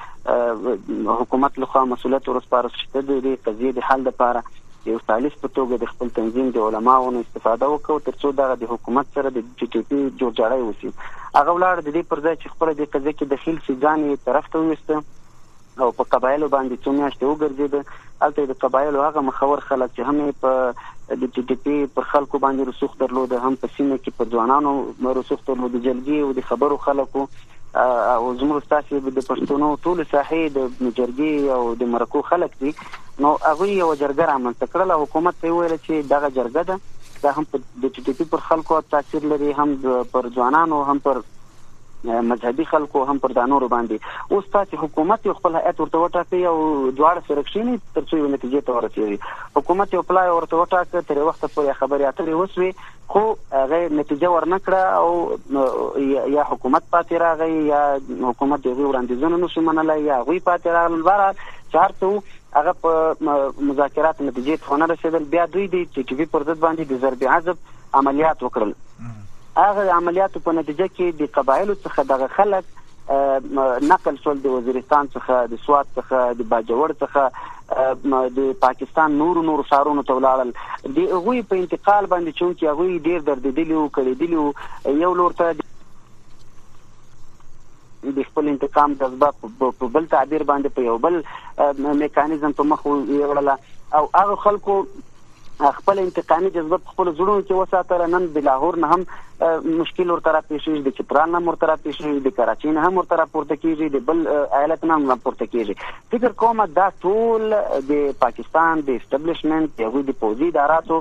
چې حکومت لخوا مسؤلیت ورسپارل شوی د دې قضیې د حل لپاره یو سالس په توګه د خپل تنظیم د علماو نه استفاده وکړو تر څو دغه د حکومت سره د ټي ټي پی جوړجاړی وشي. هغه ولاړ د دې پر ځای چې خپله دې قضیې کې دخیل شي ځان یې طرف ته وویسته او په قبایلو باندې څو میاشتې وګرځېده. هلته د قبایلو هغه مخور خلک چې هم یې په د ټي ټي پی پر خلکو باندې رسوخ درلوده هم په سیمه کې پر ځوانانو رسوخ درلوده جلګې او د خبرو خلکو او زموږ ستاسې د پښتنو ټولې ساحې د جرګې او د مرکو خلک دي. نو هغوی یوه جرګه رامنځته کړله. حکومت ته یې وویله چې دغه جرګه ده دا هم د ټي ټي پی پر خلکو تاثیر لري هم پر ځوانانو هم پر مذهبي خلکو هم پر دا نورو باندې. اوس تاسې حکومت یو خپل هیئت ورته وټاکئ او دواړه سره کښېنئ تر څو یو نتیجې ته ورسېږي. حکومت یو پلای ورته وټاکه تر یو وخته پورې خبرې اترې وسوې خو هغه نتیجه ورنه کړه او یا حکومت پاتې راغی یا حکومت د هغوی وړاندیزونه نشو منلی یا هغوی پاتې راغلل. بهرحال چې هر څه هغه په مذاکراتو نتیجې ته ونه رسېدل. بیا دوی د ټي ټي پي پر ضد باندې د ضرب عضب عملیات وکړل. هغه عملیاتو په نتیجه کې د قبایلو څخه دغه خلک نقل شول د وزیرستان څخه د سوات څخه د باجوړ څخه د پاکستان نورو ښارونو ته ولاړل. د هغوی په انتقال باندې چونکې هغوی ډېر دردېدلي وو کړېدلي وو یو لور ته د خپل انتقام جذبه په بل تعبیر باندې په یو بل میکانیزم په مخ وړله او هغه خلکو خپل انتقامي جذبه په خپلو زړونو کې وساتله. نن د لاهور نه هم مشکل ورته راپېښېږي د چترال نه هم ورته راپېښېږي د کراچۍ نه هم ورته راپورته کېږي د بل ایالت نه هم راپورته کېږي. فکر کوم دا ټول د پاکستان د اسټبلیشمنټ د هغوی د پوځي اداراتو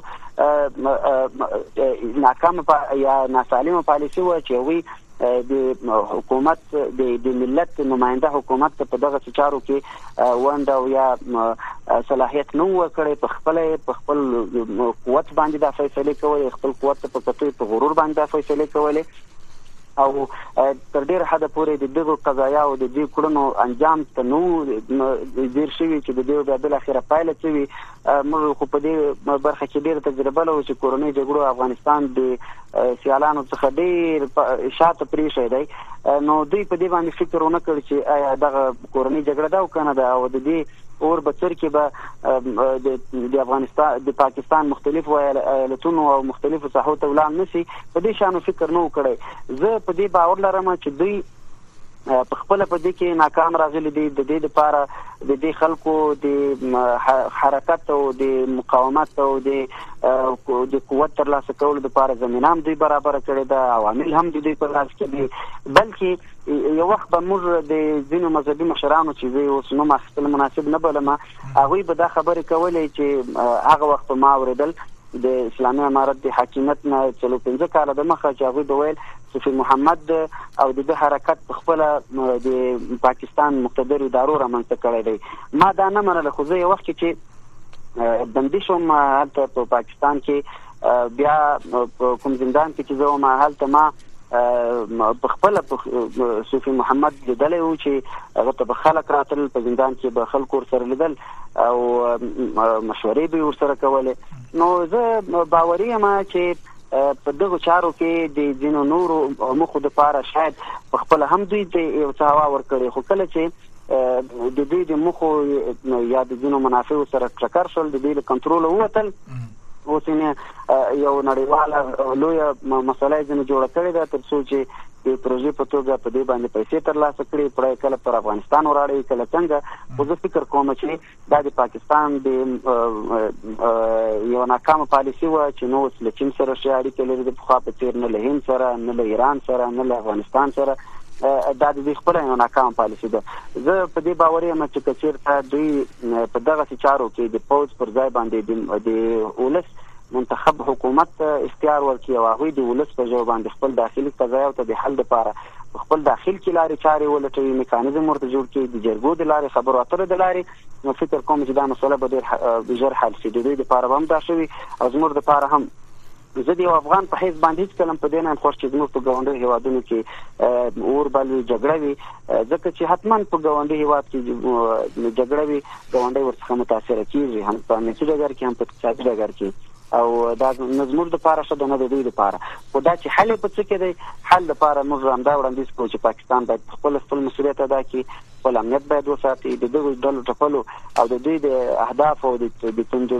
ناکامه یا ناسالمه پالیسي وه چې هغوی د حکومت د ملت نماینده حکومت ته په دغه چارو کې ونډه او یا صلاحیت نه و کړی. په خپل قوت باندې دا فیصلې کولې خپل قوت ته په کتو په غرور باندې دا فیصلې کولې او تر ډېره حده پورې د دغو قضایاو د دې کړنو انجام ته نو ډېر شوي چې د دې بیا بالاخره پایله څه وي. موږ خو په دې برخه کې ډېره تجربه لرو چې کورنۍ جګړو افغانستان د سیالانو څخه ډېر شاته پرېښی دی. نو دوی په دې باندې فکر ونه کړ چې آیا دغه کورنۍ جګړه ده او که نه ده او د دې اور بڅر کې به د افغانستان د پاکستان مختلفو ایالتونو او مختلفو ساحو ته ولاړ نشي. په دې شانو فکر نه و کړی. زه په دې باور لرم چې دوی په خپله په دې کې ناکام راغلي دي. د دې دپاره د دې خلکو د حرکت او د مقاومت او د قوت ترلاسه کولو دپاره زمینه هم دوی برابره کړې ده. عوامل هم د دوی په لاس کې دي. بلکې یو وخت به موږ د ځینو مذهبي مشرانو چې زه اوس نوم اخیستل مناسب نه بلم هغوی به دا خبرې کولې چې هغه وخت ما اورېدل د اسلامي امارت د حاکمیت نه 45 کال د مخه چې هغه د ویل صفي محمد او د حرکت په خپل د پاکستان مقتدر ادارو رامنځته کړی دی. ما دا نه منله، خو زه یو وخت چې بندي شوم هلته په پاکستان کې، بیا کوم زندان کې چې زه وم هلته ما په خپل صوفي محمد لیدلی و چې هغه ته به خلک راتل، په زندان کې به خلکو ورسره لیدل او مشورې به ورسره کولې. نو زه باوري یم چې په دغو چارو کې د ځینو نورو مخو دپاره شاید په خپله هم دوی ته یو څه هوا ورکړي، خو کله چې د دوی د مخو یا د ځینو منافعو سره ټکر شول، د دوی له کنټروله ووتل، اوس یو نړیواله لویه مسله یې ځینې جوړه کړې ده تر څو چې د پروژې په توګه په دې باندې پیسې ترلاسه کړي، پړی کله پر افغانستان وراړي کله څنګه. خو زه فکر کوم چې دا د پاکستان د یو ناکامه پالیسي وه چې نو اوس له چین سره ښې اړیکې لري د پخوا په څېر، نه له هند سره، نه له ایران سره، نه له افغانستان سره. دا د دوی خپله یو ناکامه پالیسي ده. زه په دې باوري یم چې که چېرته دوی په دغسې چارو کې د پوځ پر ځای باندې د ولس منتخب حکومت اختیار ورکړي او هغوی د ولس په ژبه باندې خپل داخلي قضایاو ته د حل دپاره خپل داخل کې لارې چارې ولټوي، میکانیزم ورته جوړ کړي د جرګو د لارې، خبرو اترو د لارې، نو فکر کوم چې دا مسله به ډېر ژر حل شي. د دوی دپاره به هم دا شوي او زموږ دپاره هم. زه د یو افغان په حیث باندې هېڅکله هم په دې نه یم خوښ چې زموږ په ګاونډیو هېوادونو کې اور بل وي، جګړه وي، ځکه چې حتما په ګاونډي هېواد کې جګړه وي، ګاونډی ورڅخه متاثره کېږي، هم په امنیتي ډګر کې هم په اقتصادي ډګر کې. او دا نه زموږ دپاره ښه ده نه د دوی دپاره. خو دا چې حل یې په څه کې دی، حل دپاره موږ همدا وړاندیز کوو چې پاکستان باید خپل مسؤلیت ادا کړي، خپل امنیت باید وساتي، د دغو ډلو ټپلو او د دوی د اهدافو او د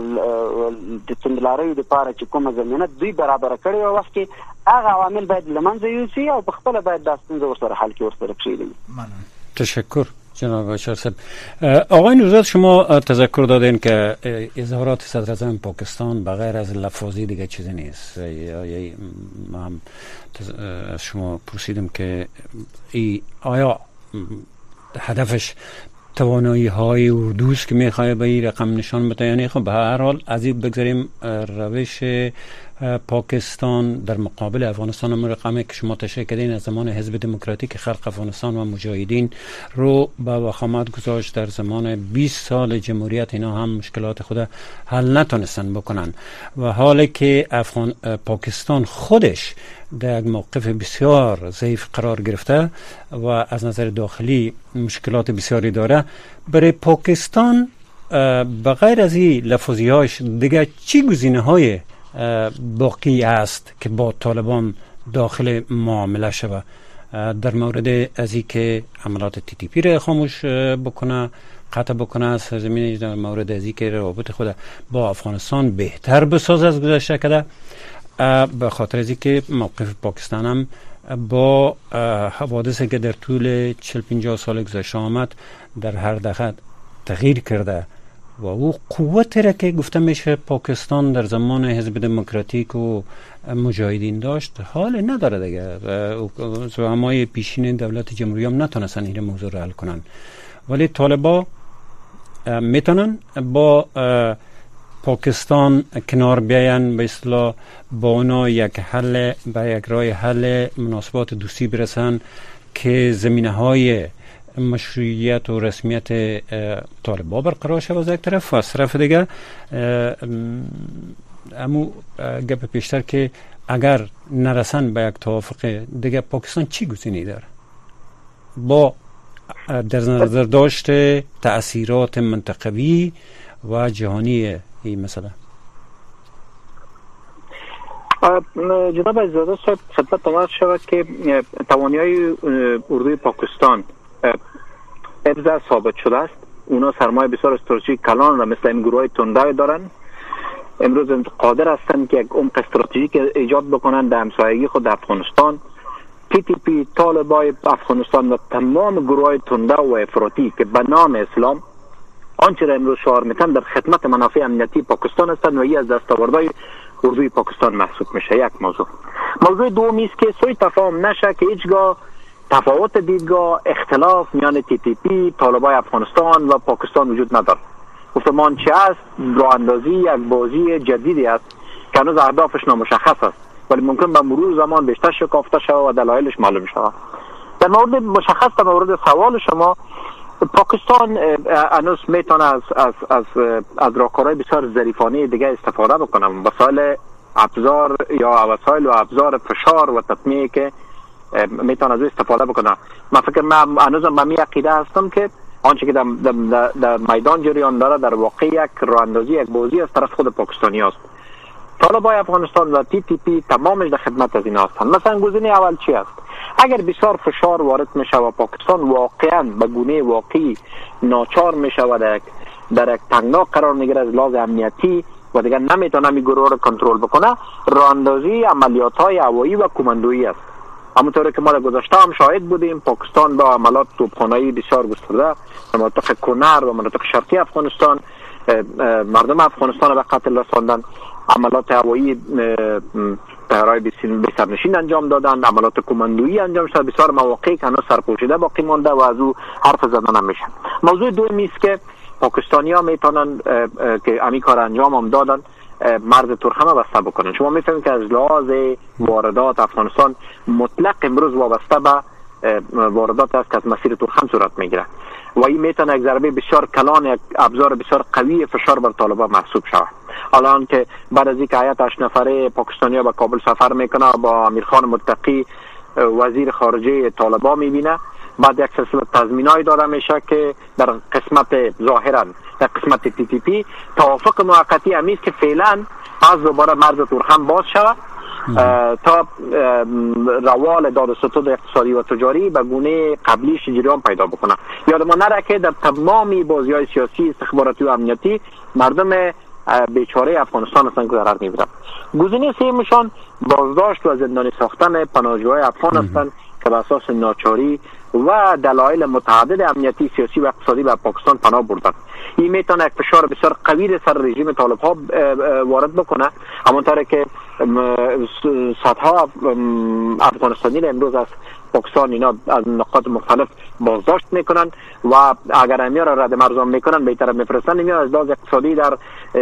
توندلاریو دپاره چې کومه زمینه دوی برابره کړې وه وخت کې، هغه عوامل باید له منځه یوسي او په خپله باید دا ستونزه ورسره حل کړي، ورسره کښېږدي. تشکر جناب بشار صاحب. آقای نوزاد، شما تذکر دادین که اظهارات صدر اعظم پاکستان بغیر از لفاظی دیگه چیزی نیست. من از شما پرسیدم که آیا هدفش توانایی های اردوست که میخواه به این رقم نشان بده؟ یعنی خب به هر حال از این بگذاریم روش پاکستان در مقابل افغانستان هم رقمی که شما تشریح کردین از زمان حزب دموکراتیک خلق افغانستان و مجاهدین رو به وخامت گذاشت، در زمان 20 سال جمهوریت اینا هم مشکلات خود حل نتونستن بکنن و حالی که پاکستان خودش در یک موقف بسیار ضعیف قرار گرفته و از نظر داخلی مشکلات بسیاری داره، برای پاکستان بغیر از این لفظیهاش دیگه چی گزینه‌های باقی است که با طالبان داخل معامله شود؟ در مورد از این که عملات TTP را خاموش بکنه، قطع بکنه از سرزمین، در مورد از این که روابط خود با افغانستان بهتر بسازه از گذشته کده، به خاطر از این که موقف پاکستان هم با حوادثی که در طول 40-50 سال گذشته آمد در هر دقیقه تغییر کرده و او قوتی را که گفته میشه پاکستان در زمان حزب دموکراتیک و مجاهدین داشت حال نداره دیگه. زعمای پیشین دولت جمهوری هم نتونستن این موضوع رو حل کنن، ولی طالبا میتونن با پاکستان کنار بیاین، به اصطلاح با اونا یک راه حل مناسبات دوستی برسن که زمینه های مشروعیت و رسمیت طالبا برقرار شود از یک طرف و از طرف دیگه امو گپ پیشتر که اگر نرسن به یک توافق دیگه پاکستان چی گزینه‌ای داره با در نظر داشت تأثیرات منطقوی و جهانی این مسئله؟ جناب عزیزاده صاحب، خدمت تمام شود که توانایی اردوی پاکستان ابزار ثابت شده است. اونا سرمایه بسیار استراتژیک کلان را مثل این گروه های تندای دارن. امروز قادر هستند که یک عمق استراتژیک ایجاد بکنند در همسایگی خود افغانستان. TTP، طالبای افغانستان و تمام گروه های تنده و افراطی که به نام اسلام آنچه را امروز شعار میتن در خدمت منافع امنیتی پاکستان هستند و این از دستاوردهای اردوی پاکستان محسوب میشه. یک موضوع دومی است که سوء تفاهم نشه که هیچگاه تفاوت دیدگاه اختلاف میان TTP، طالبای افغانستان و پاکستان وجود نداره. گفتمان چه است؟ راه اندازی یک بازی جدیدی است که هنوز اهدافش نامشخص است ولی ممکن به مرور زمان بیشتر شکافته شود و دلایلش معلوم شود. در مورد مشخص در مورد سوال شما، پاکستان هنوز میتونه از راهکارهای بسیار ظریفانه دیگه استفاده بکنه، وسایل ابزار یا وسایل و ابزار فشار و تطمیع که میتونه از استفاده بکنه. من فکر هنوزم به می عقیده هستم که آنچه که در میدان جریان داره در واقع یک راهاندازی، یک بازی از طرف خود پاکستانی است. طالبان افغانستان و TTP تمامش در خدمت از این هستند. مثلا گزینه اول چی است؟ اگر بسیار فشار وارد میشه و پاکستان واقعا به گونه واقعی ناچار میشه و در یک تنگنا قرار میگیره از لحاظ امنیتی و دیگر نمیتونه می گروه را کنترل بکنه، راهاندازی عملیات‌های هوایی و کماندویی است. همونطوری که ما در گذشته هم شاهد بودیم، پاکستان با عملیات توپخانه‌ای بسیار گسترده در مناطق کنر و مناطق شرقی افغانستان مردم افغانستان را به قتل رساندن، عملیات هوایی طیاره‌های بی‌سرنشین انجام دادن، عملیات کماندویی انجام شد، بسیار مواقعی که هنوز سرپوشیده باقی مانده و از او حرف زدن هم میشن. موضوع دومی است که پاکستانی‌ها میتونن که همین کار انجام هم دادن، مرز ترخم بسته بکنن. شما میفهمید که از لحاظ واردات افغانستان مطلق امروز وابسته به واردات است که از مسیر ترخم صورت میگیره و این میتونه یک ضربه بسیار کلان، یک ابزار بسیار قوی فشار بر طالبان محسوب شود. الان که بعد از اینکه هیئت 8 نفره پاکستانی‌ها به کابل سفر میکنه با امیرخان متقی وزیر خارجه طالبان میبینه، بعد یک سلسله تضمینایی داده میشه که در قسمت ظاهرا در قسمت TTP توافق موقتی همیست که فعلا از دوباره مرز ترخم باز شود تا روال داد و ستد اقتصادی و تجاری به گونه قبلیش جریان پیدا بکنه. یادمان نره که در تمامی بازی‌های سیاسی، استخباراتی و امنیتی مردم بیچاره افغانستان هستند که ضرر می‌برند. گزینه سومشان بازداشت و زندانی ساختن پناهجویان افغان هستند که به اساس ناچاری و دلایل متعدد امنیتی، سیاسی و اقتصادی به پاکستان پناه بردند. این میتونه یک فشار بسیار قوی سر رژیم طالب‌ها وارد بکنه، همونطور که صدها افغانستانی امروز از پاکستان اینا از نقاط مختلف بازداشت میکنن و اگر اینا را رد مرزان میکنن به طرف میفرستن. اینا از لحاظ اقتصادی در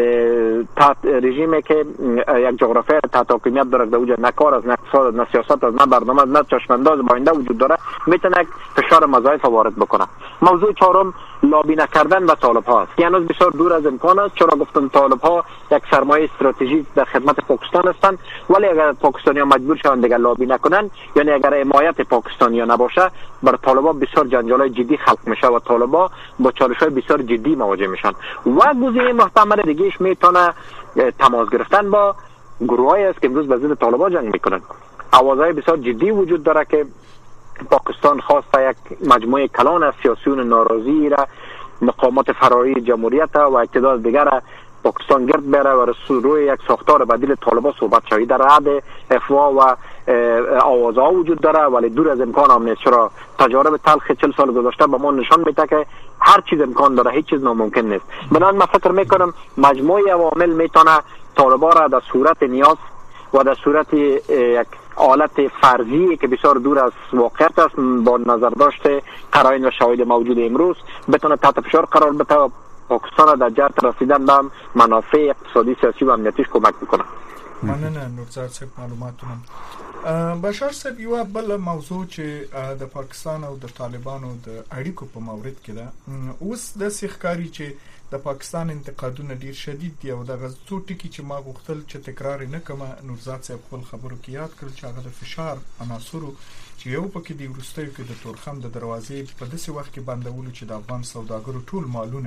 تحت رژیمی که یک جغرافی تحت حاکمیت داره، در اوج نه کار از، نه اقتصاد، نه سیاست از، نه برنامه از، نه چشمانداز باینده وجود داره، میتونه فشار مضاعف وارد بکنه. موضوع چهارم لابی نکردن به طالب‌ها است. یعنی بسیار دور از امکان است، چرا گفتم طالب‌ها یک سرمایه استراتژیک در خدمت پاکستان هستند، ولی اگر پاکستانی‌ها مجبور شوند دیگر لابی نکنن، یعنی اگر حمایت پاکستانی‌ها نباشه، بر طالبان بسیار جنجال‌های جدی خلق میشه و طالبان با چالش‌های بسیار جدی مواجه میشن. و گزینه محتمل دیگه‌اش میتونه تماس گرفتن با گروهایی است که امروز به ضد طالبان جنگ میکنن. آوازهای بسیار جدی وجود داره که پاکستان خواسته یک مجموعه کلان از سیاسیون ناراضی را، مقامات فراری جمهوریت و اقتدار دیگر پاکستان گرد بره و روی یک ساختار بدیل طالبان صحبت شوی. در حد افوا و آوازها وجود داره ولی دور از امکان هم نیست، چرا تجارب تلخ 40 سال گذشته به ما نشان میده که هر چیز امکان داره، هیچ چیز ناممکن نیست. بنابراین من فکر میکنم مجموعه عوامل میتونه طالبان را در صورت نیاز و در صورت یک حالت فرضی که بسیار دور از واقعیت است با نظر داشته قرائن و شواهد موجود امروز بتونه تحت فشار قرار بده و پاکستان در جهت رسیدن به منافع اقتصادی، سیاسی و امنیتیش کمک میکنه. مننه نورزاد صاحب معلوماتونه. بشار صاحب یو بل موضوع چې د پاکستان او د طالبانو د اړیکو په مورد کې ده، اوس د سیخکاری چې د پاکستان انتقادونه ډیر شدید دي او د غزو ټکی چې ما غوښتل چې تکرار نه کوم. نورزاد صاحب خپل خبرو کې یاد کړل چې هغه د فشار عناصرو چې یو پکې دی ورستیو کې د تورخم د دروازې په داسې وخت کې بندولو چې د افغان سوداګرو ټول مالونه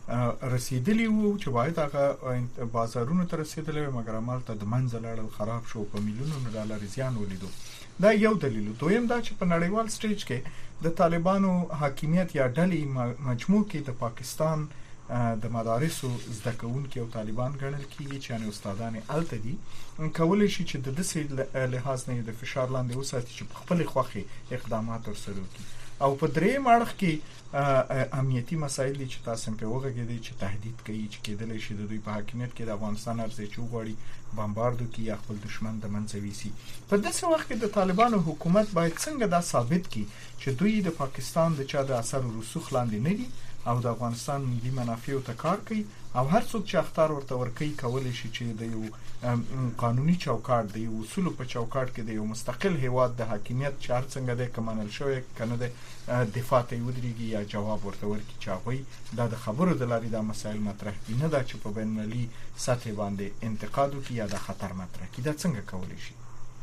رسیدلی وو چې باید هغه بازارونو ته رسیدلی و مګر عملته د منځ لاړل، خراب شو، په میلیونونو ډالر زیان ولیدو. دا یو دلیل. دویم دا چې په نړیوال سټیج کې د طالبانو حاکمیت یا ډلې مجموع کې د پاکستان د مدارسو زده کوونکي او طالبان ګڼل کیږي چې ان استادان الته دي کولای شي چې د دې لحاظ نه د فشار لاندې وساتي چې په خپل خوخي اقدامات ورسره وکړي. او په درې ماړخ کې امنیتي مسایل چې تاسو په وګورئ چې تهدید کوي چې کېدل شي د دوی په حاکمیت کې د افغانستان ارزښت چوغړي بمباردو کې یا خپل دشمن د منځوي سي. په داسې وخت کې د طالبانو حکومت باید څنګه دا ثابت کړي چې دوی د پاکستان د چا د اثر او رسوخ لاندې نه دي او د افغانستان ملي منافعو ته کار کوي او هر څوک چې اختیار ورته ورکوي کولای شي چې د یو قانوني چوکاټ د یو اصول په چوکاټ کې د یو مستقل هیواد د حاکمیت چار څنګه د کمنل شوی کنه د دفاع ته ودرېږي یا جواب ورته ورکړي چې هغه د خبرو د لارې د مسایل مطرح دي نه دا چې په بین المللي سطح باندې انتقاد وکړي یا د خطر مطرح کړي. دا څنګه کولای شي؟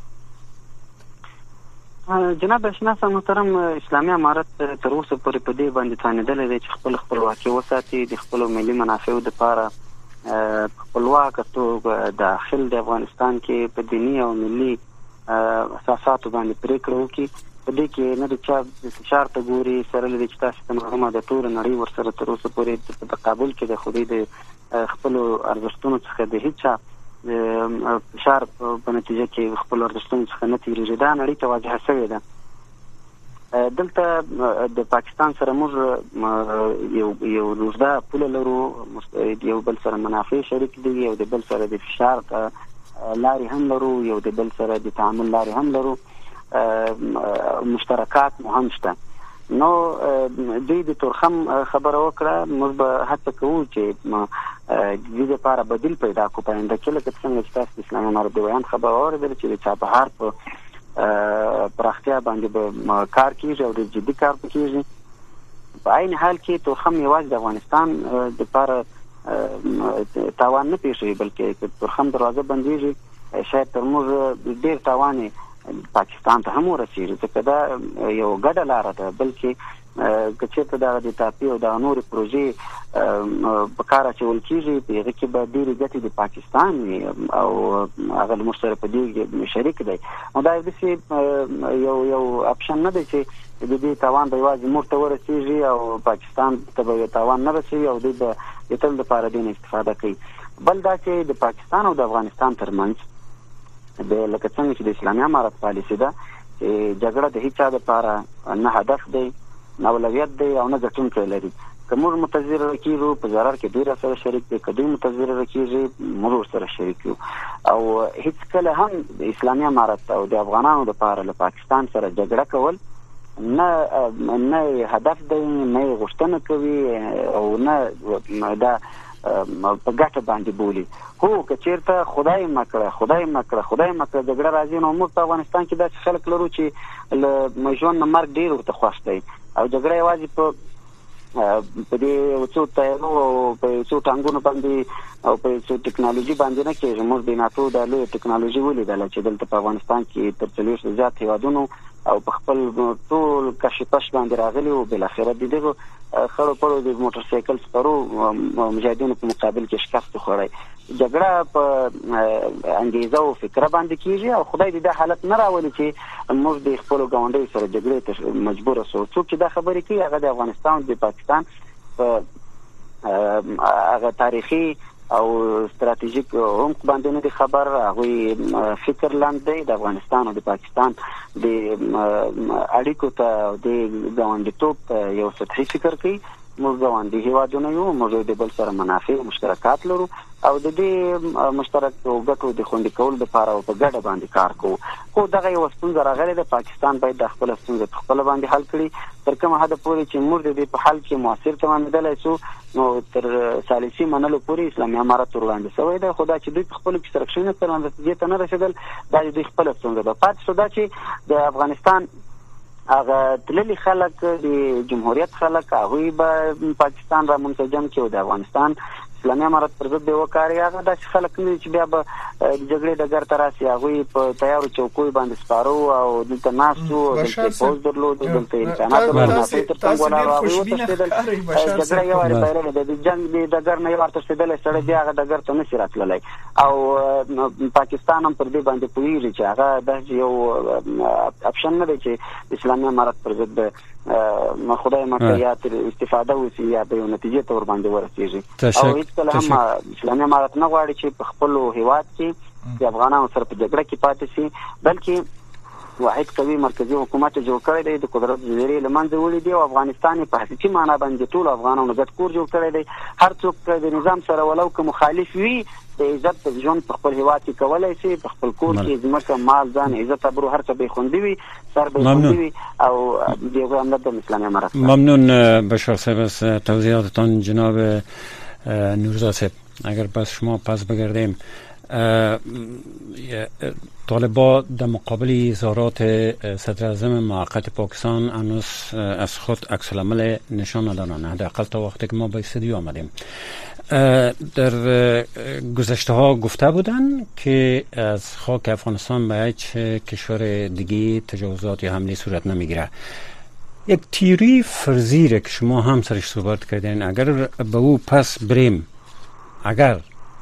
جناب اشناس محترم، اسلامي امارت تر اوسه پورې په دې باندې ځانېدل دی چې خپل خپلواکي وساتي، د خپل ملي منافعو لپاره خپلواک توګه داخل د افغانستان کې په دیني او ملي اساساتو باندې پریکړه وکړي. په دې کې نه د چا فشار ته ګوري سره لري چې تاسو ته معلومه ده ټول نړۍ ورسره تر اوسه پورې په تقابل کې د خودي د خپل ارزښتونو څخه د هیڅ فشار په نتیجه کې خپل ارزښتونو څخه نه تیریږي. دا نړۍ ته واضحه شوې ده. دلته د پاکستان سره موږ یو روزده پوله لرو، یو بل سره منافع شریک دي، یو د بل سره د فشار لارې هم لرو، یو د بل سره د تعامل لارې هم لرو، مشترکات مو هم شته. نو دوی د تورخم خبره وکړه، موږ به هڅه کوو چې د دې لپاره بدیل پیدا کړو په آینده کې. لکه څنګه چې تاسو د اسلامي امارت د ویان خبره واورېدله چې د چابهار په پراختیا باندې به کار کیږي او د جدي کار کیږي. په عین حال کې تورخم یوازې د افغانستان لپاره تاوان نه پیښوي، بلکې تورخم دروازه بندېږي شاید تر موږ ډېر تاوان پاکستان ته هم ورسېږي، ځکه دا یو ګډه لاره ده. بلکې که چېرته دغه د ټاپي او دغه نورې پروژې په کار اچول کېږي، په هغه کې به ډېرې ګټې د پاکستان وي او هغه له موږ سره په دې شریک دی. نو دا داسې یو اپشن نه دی چې د دې تاوان به یوازې موږ ته ورسېږي او پاکستان ته به تاوان نه رسوي او دوی به د تل لپاره دې نه استفاده کوي. بل دا چې د پاکستان او د افغانستان ترمنځ لکه څنګه چې د اسلامي امارت پالیسي ده چې جګړه د هیڅ چا لپاره نه هدف دی، نه اولویت دی او نه ګټونکی لري. که موږ متضرر کېږو په ضرر کې دوی راسره شریک دي، که دوی متضرر کېږي موږ ورسره شریک یو. او هیڅکله هم د اسلامي امارت او د افغانانو لپاره له پاکستان سره جګړه کول نه هدف دی، نه غوښتنه کوي او نه دا په ګټه باندې بولي. هو که چېرته خدای مکړه جګړه راځي، نو موږ په افغانستان کې داسې خلک لرو چې له ژوند نه مرګ ډېر ورته خوښ دی او جګړه یوازې په دې څو تیارو او په څو ټانګونو باندې او په څو ټکنالوژي باندې نه کېږي. موږ د ناتو د لویه ټکنالوژي ولیدله چې دلته په افغانستان کې تر 40 زیات هېوادونو او په خپل ټول کشپش باندې راغلي او بالاخره د دغه خړو پړو د موټر سایکل سپرو مجاهدینو په مقابل کې شکست خوړی. جګړه په انګیزه او فکره باندې کېږي او خدای دې دا حالت نه راولي چې موږ د خپلو ګاونډیو سره جګړې ته مجبور شو. څوک چې دا خبرې کوي هغه د افغانستان او د پاکستان په هغه تاریخي او ستراتیژیک عمق باندې نه دي خبر. هغوی فکر لاندې دی د افغانستان او د پاکستان د اړیکو ته د ګاونډیتوب یو سطحي فکر کوي. موږ ګاونډي هېوادونه یو، موږ د بل سره منافع او مشترکات لرو او د دې مشترک ګټو د خوندي کولو لپاره په ګډه باندې کار کوو. خو دغه یو ستونزه راغلې ده، پاکستان باید د خپل ستونزه په خپل باندې حل کړي. تر کومه حد پورې چې موږ د دې په حل کې موثر تمامېدلی شو، نو تر ثالثي منلو پورې اسلامي امارت وړاندې شوی دی. خو دا چې دوی په خپلو کې سره کښېنه سره نتیجې ته نه رسېدل، دا د دوی خپله ستونزه ده. پاتې شو دا چې د افغانستان هغه تللي خلک، د جمهوریت خلک، هغوی به پاکستان را منسجم کړي او د افغانستان اسلامي امارت پر ضد به وکاري. هغه داسې خلک نه دي چې بیا به د جګړې ډګر ته راسي. هغوی په تیارو چوکیو باندې سپاره او دلته ناست وو، دلته پوځ درلود، دلته امکانات درلود، ناپوهي تر څنګ ولاړ وو. هغوی وتښتېدل. جګړه یو وارې پیلېږي، د جنګ د ډګر نه یو وار تښتېدلی سړی بیا هغه ډګر ته نشي راتللی. او پاکستان هم پر دې باندې پوهېږي چې هغه داسې یو اپشن نه دی چې اسلامي امارت پر ضد خدای مکړه یا تر استفاده وشي یا به یو نتیجې ته ورباندې ورسېږي. او هېڅکله هم اسلامي امارت نه غواړي چې په خپلو هېواد کې د افغانانو سره په جګړه کې پاتې شي، بلکې واحد قوي مرکزی حکومت جوړ کړی دی، د قدرت جزیرې له منځه وړي دي او افغانستان په حقیقي معنا باندې ټول افغانانو ګډ کور جوړ کړی دی. هر څوک د نظام سره ولو که مخالف وي د عزت د ژوند په خپل هیواد کې کولی شي، په خپل کور کې ځمکه مال ځان عزت ابرو هر څه به خوندي وي، سر به خوندي وي او دیگه امنیت د اسلامي امارات. ممنون بشار صاحب از توضیحاتتان. جناب نورزاد صاحب اگر پس شما پس بگردیم، طالبان در مقابل اظهارات صدر اعظم موقت پاکستان هنوز از خود عکس العمل نشان ندادن، حداقل تا وقتی که ما به استودیو آمدیم. در گذشته ها گفته بودن که از خاک افغانستان به هیچ کشور دیگه تجاوزات یا حمله صورت نمیگیره. یک تیوری فرضی را که شما هم سرش صحبت کردین، اگر به او پس بریم، اگر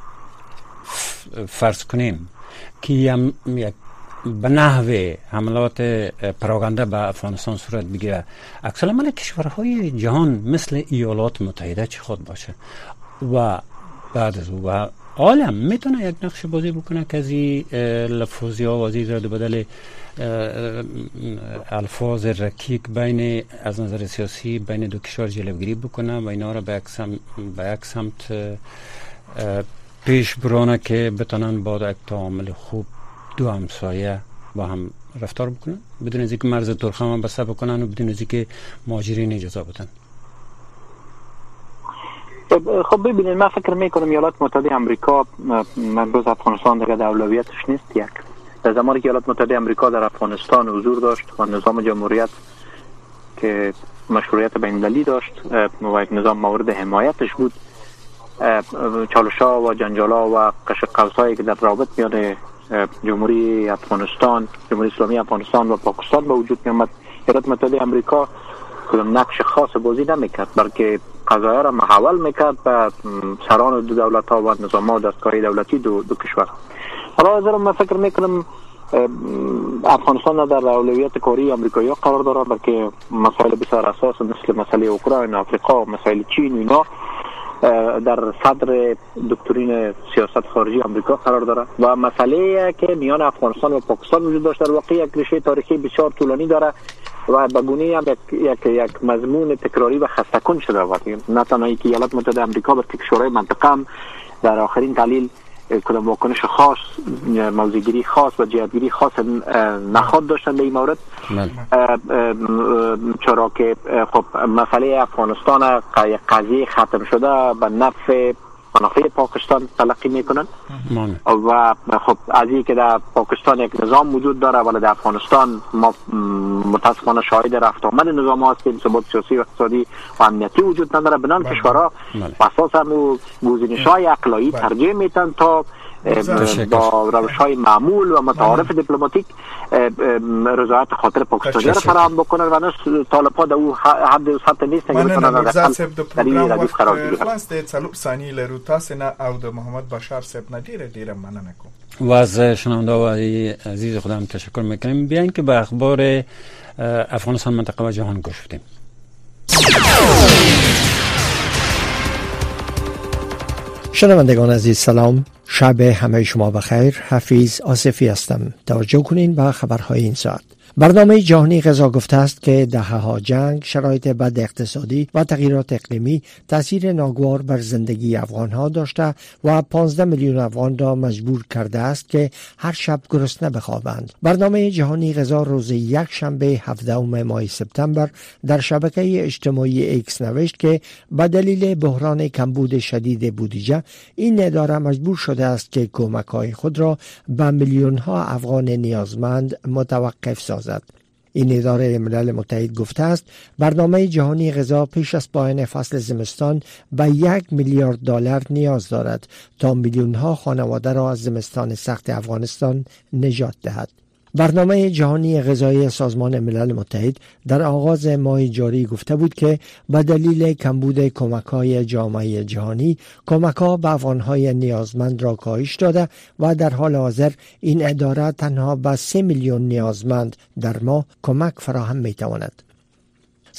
فرض کنیم که یک به نحو حملات پراگنده به افغانستان صورت بگیره، عکس العمل کشورهای جهان مثل ایالات متحده چه خود باشه و بعد از او و عالم میتونه یک نقش بازی بکنه که از لفظی ها و از رد بدل الفاظ رکیک بین از نظر سیاسی بین دو کشور جلوگیری بکنه و اینا را به یک سمت پیش برانه که بتونن با یک تعامل خوب دو همسایه با هم رفتار بکنن بدون از اینکه مرز ترخم هم بسته بکنن و بدون از اینکه مهاجرین اجازه بدن. خب ببینید، من فکر میکنم ایالات متحده آمریکا امروز افغانستان دیگه اولویتش نیست. یک در زمانی که ایالات متحده آمریکا در افغانستان حضور داشت و نظام جمهوریت که مشروعیت بین‌المللی داشت و یک نظام مورد حمایتش بود، چالش‌ها و جنجال‌ها و قش قوس‌هایی که در رابط میان جمهوری افغانستان، جمهوری اسلامی افغانستان و پاکستان به وجود می‌آمد، ایالات متحده آمریکا کدام نقش خاص بازی نمی‌کرد، بلکه قضایا را محول می‌کرد به سران دو دولت‌ها و نظام‌ها دستگاهی دولتی دو کشور. حالا من فکر می‌کنم افغانستان در اولویت کاری آمریکایی‌ها قرار دارد، بلکه مسائل بسیار اساس مثل مسئله اوکراین، آفریقا، مسائل چین و اینا در صدر دکترین سیاست خارجی آمریکا قرار دارد و مسئله که میان افغانستان و پاکستان وجود داشت در واقع یک ریشه تاریخی بسیار طولانی داره و به گونه‌ای هم یک مضمون تکراری و خسته‌کن شده واقعا. نه تنها اینکه ایالات متحده آمریکا بلکه کشورهای منطقه هم در آخرین تحلیل کدام واکنش خاص، موضع‌گیری خاص و جهتگیری خاص نخواد داشتن به این مورد، چرا که خب مسئله افغانستان قضیه ختم شده به نفع منافع پاکستان تلقی میکنن و خب از این که در پاکستان یک نظام وجود داره ولی در افغانستان ما متاسفانه شاهد رفت آمد نظام هستیم، ثبات سیاسی و اقتصادی و امنیتی وجود نداره. بنان کشورها اساسا گزینش‌های اقلایی ترجیح میتن تا با روش‌های معمول و متعارف دیپلماتیک رضایت خاطر پاکستانی را فراهم بکنن و نه طالب‌ها در او حد و سطح نیستن که بتونن در این ردیف قرار بگیرن. خلاص د 40 ثانیې لرو تاسو نه او د محمد بشار صاحب نه ډیره مننه کوم. و از شنونده و عزیز خودم تشکر میکنیم. بیاین که به اخبار افغانستان، منطقه و جهان گوش بدیم. شنوندگان عزیز سلام، شب همه شما بخیر. حفیظ آصفی هستم. توجه کنین به خبرهای این ساعت. برنامه جهانی غذا گفته است که دهه‌ها جنگ، شرایط بد اقتصادی و تغییرات اقلیمی تاثیر ناگوار بر زندگی افغان‌ها داشته و 15 میلیون افغان را مجبور کرده است که هر شب گرسنه بخوابند. برنامه جهانی غذا روز یک شنبه 17 ماه سپتامبر در شبکه اجتماعی ایکس نوشت که به دلیل بحران کمبود شدید بودجه این اداره مجبور شده است که کمک‌های خود را به میلیون‌ها افغان نیازمند متوقف سازد. این اداره ملل متحد گفته است برنامه جهانی غذا پیش از پایان فصل زمستان به 1 میلیارد دلار نیاز دارد تا میلیون‌ها خانواده را از زمستان سخت افغانستان نجات دهد. برنامه جهانی غذایی سازمان ملل متحد در آغاز ماه جاری گفته بود که به دلیل کمبود کمک‌های جامعه جهانی، کمک‌ها به افغان‌های نیازمند را کاهش داده و در حال حاضر این اداره تنها به 3 میلیون نیازمند در ماه کمک فراهم می‌تواند.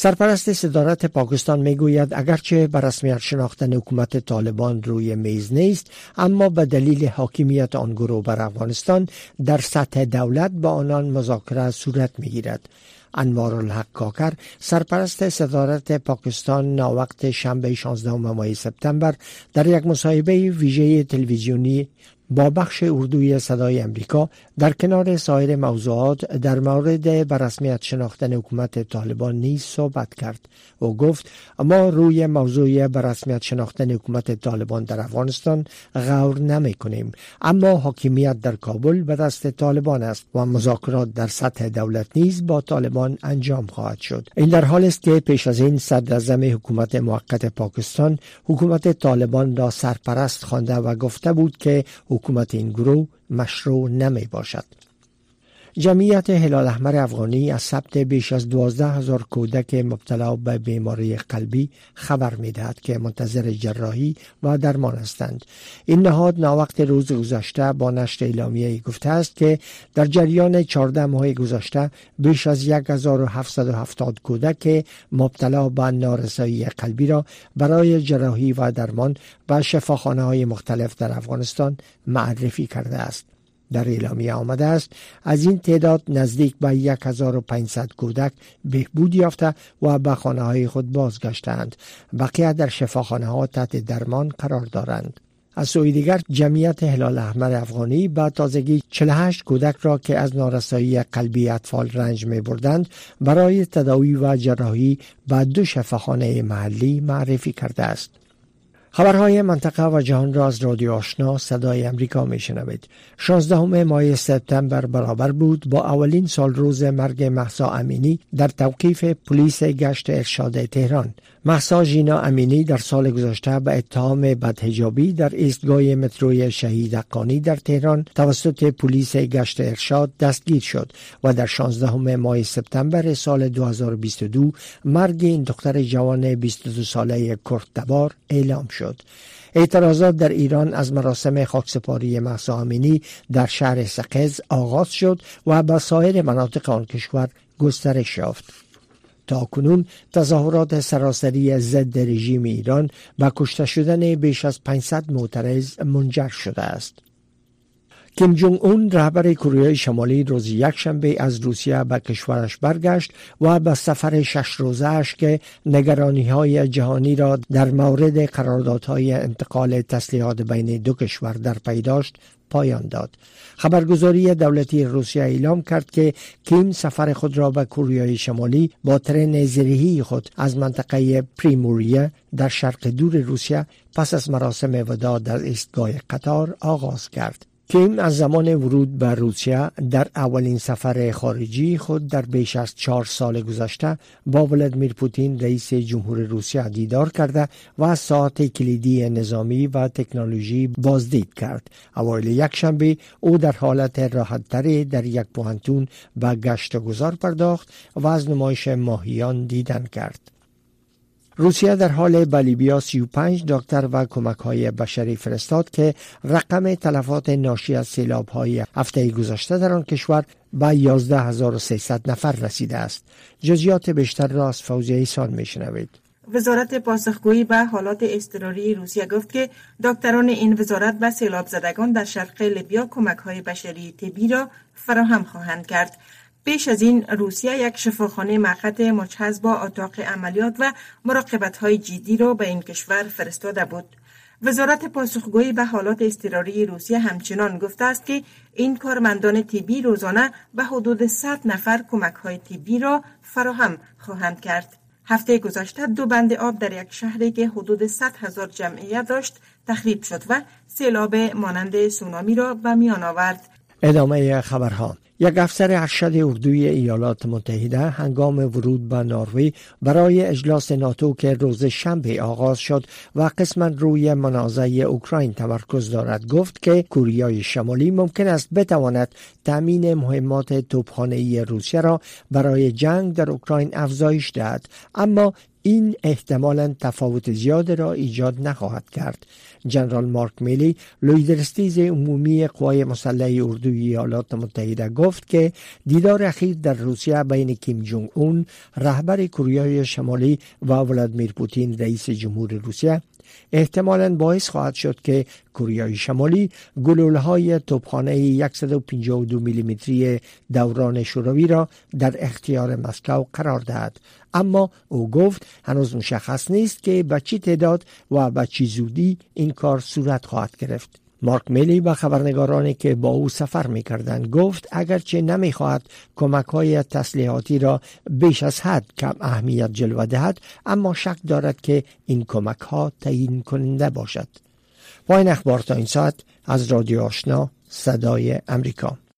سرپرست صدارت پاکستان میگوید اگرچه به رسمیت شناختن حکومت طالبان روی میز نیست، اما به دلیل حاکمیت آن گروه بر افغانستان در سطح دولت با آنان مذاکره صورت میگیرد. انوارالحق کاکر، سرپرست صدارت پاکستان، ناوقت شنبه 16 ماه سپتامبر در یک مصاحبه ویژه تلویزیونی با بخش اردوی صدای امریکا در کنار سایر موضوعات در مورد به رسمیت شناختن حکومت طالبان نیز صحبت کرد. او گفت ما روی موضوع به رسمیت شناختن حکومت طالبان در افغانستان غور نمی کنیم، اما حاکمیت در کابل به دست طالبان است و مذاکرات در سطح دولت نیز با طالبان انجام خواهد شد. این در حالی است که پیش از این صدراعظم حکومت موقت پاکستان حکومت طالبان را سرپرست خوانده و گفته بود که حکومت این گروه مشروع نمی باشد. جمعیت هلال احمر افغانی از ثبت بیش از 12,000 کودک مبتلا به بیماری قلبی خبر می دهد که منتظر جراحی و درمان هستند. این نهاد ناوقت روز گذشته با نشر اعلامیه‌ای گفته است که در جریان 14 ماه گذشته بیش از 1770 کودک مبتلا به نارسایی قلبی را برای جراحی و درمان به شفاخانه‌های مختلف در افغانستان معرفی کرده است. در اعلامیه آمده است از این تعداد نزدیک به 1500 کودک بهبود یافته و به خانه‌های خود بازگشتند. بقیه در شفاخانه‌ها تحت درمان قرار دارند. از سوی دیگر جمعیت هلال احمر افغانی به تازگی 48 کودک را که از نارسایی قلبی اطفال رنج می بردند برای تداوی و جراحی به 2 شفاخانه محلی معرفی کرده است. خبرهای منطقه و جهان را از رادیو آشنا صدای امریکا می شنوید. 16 ماه سپتامبر برابر بود با اولین سال روز مرگ مهسا امینی در توقیف پلیس گشت ارشاد تهران. مهسا ژینا امینی در سال گذشته به اتهام بدحجابی در ایستگاه متروی شهید حقانی در تهران توسط پلیس گشت ارشاد دستگیر شد و در 16 ماه سپتامبر سال 2022 مرگ این دختر جوان 22 ساله کردتبار اعلام شد. اعتراضات در ایران از مراسم خاکسپاری مهسا امینی در شهر سقز آغاز شد و به سایر مناطق آن کشور گسترش یافت. تا کنون تظاهرات سراسری ضد رژیم ایران به کشته شدن بیش از 500 معترض منجر شده است. کیم جونگ اون رهبر کره شمالی روز یکشنبه از روسیه به کشورش برگشت و به سفر 6 روزه‌اش که نگرانی‌های جهانی را در مورد قراردادهای انتقال تسلیحات بین 2 کشور در پی داشت پایان داد. خبرگزاری دولتی روسیه اعلام کرد که کیم سفر خود را به کره شمالی با ترن زیرهی خود از منطقه پریموریه در شرق دور روسیه پس از مراسم وداع در ایستگاه قطار آغاز کرد. کیم از زمان ورود به روسیه در اولین سفر خارجی خود در بیش از 4 سال گذشته با ولادیمیر پوتین رئیس جمهور روسیه دیدار کرده و از ساعات کلیدی نظامی و تکنولوژی بازدید کرد. اوایل یکشنبه او در حالت راحت‌تری در یک پوهنتون به گشت و گذار پرداخت و از نمایش ماهیان دیدن کرد. روسیه در حال به لیبیا 35 دکتر و کمک‌های بشری فرستاد که رقم تلفات ناشی از سیلاب‌های هفته گذشته در آن کشور به 11300 نفر رسیده است. جزئیات بیشتر را از فوزیه ایسان می‌شنوید. وزارت پاسخگویی به حالات اضطراری روسیه گفت که دکتران این وزارت به سیلاب زدگان در شرق لیبیا کمک‌های بشری طبی را فراهم خواهند کرد. پیش از این روسیه یک شفاخانه موقت مجهز با اتاق عملیات و مراقبت‌های جدی را به این کشور فرستاده بود. وزارت پاسخگویی به حالات اضطراری روسیه همچنان گفته است که این کارمندان طبی روزانه به حدود 100 نفر کمک‌های طبی را فراهم خواهند کرد. هفته گذشته 2 بند آب در یک شهری که حدود 100,000 جمعیت داشت تخریب شد و سیلاب مانند سونامی را به میان آورد. ادامه خبرها. یک افسر ارشد اردوی ایالات متحده هنگام ورود به نروژ برای اجلاس ناتو که روز شنبه آغاز شد و قسما روی منازعه اوکراین تمرکز دارد گفت که کره شمالی ممکن است بتواند تامین مهمات توپخانه‌ای روسیه را برای جنگ در اوکراین افزایش دهد، اما این احتمالاً تفاوت زیاد را ایجاد نخواهد کرد. جنرال مارک میلی، لویدرستیز عمومی قوای مسلح اردوی ایالات متحده گفت که دیدار اخیر در روسیه بین کیم جونگ اون رهبر کره شمالی و ولادیمیر پوتین رئیس جمهور روسیه احتمالاً باعث خواهد شد که کره شمالی گلوله‌های توپخانه 152 میلیمتری دوران شوروی را در اختیار مسکو قرار دهد. اما او گفت هنوز مشخص نیست که به چه تعداد و به چه زودی این کار صورت خواهد گرفت. مارک میلی به خبرنگارانی که با او سفر می‌کردند گفت اگرچه نمی‌خواهد کمک‌های تسلیحاتی را بیش از حد کم اهمیت جلوه دهد، اما شک دارد که این کمک‌ها تعیین کننده باشد. با این اخبار تا این ساعت از رادیو آشنا صدای امریکا.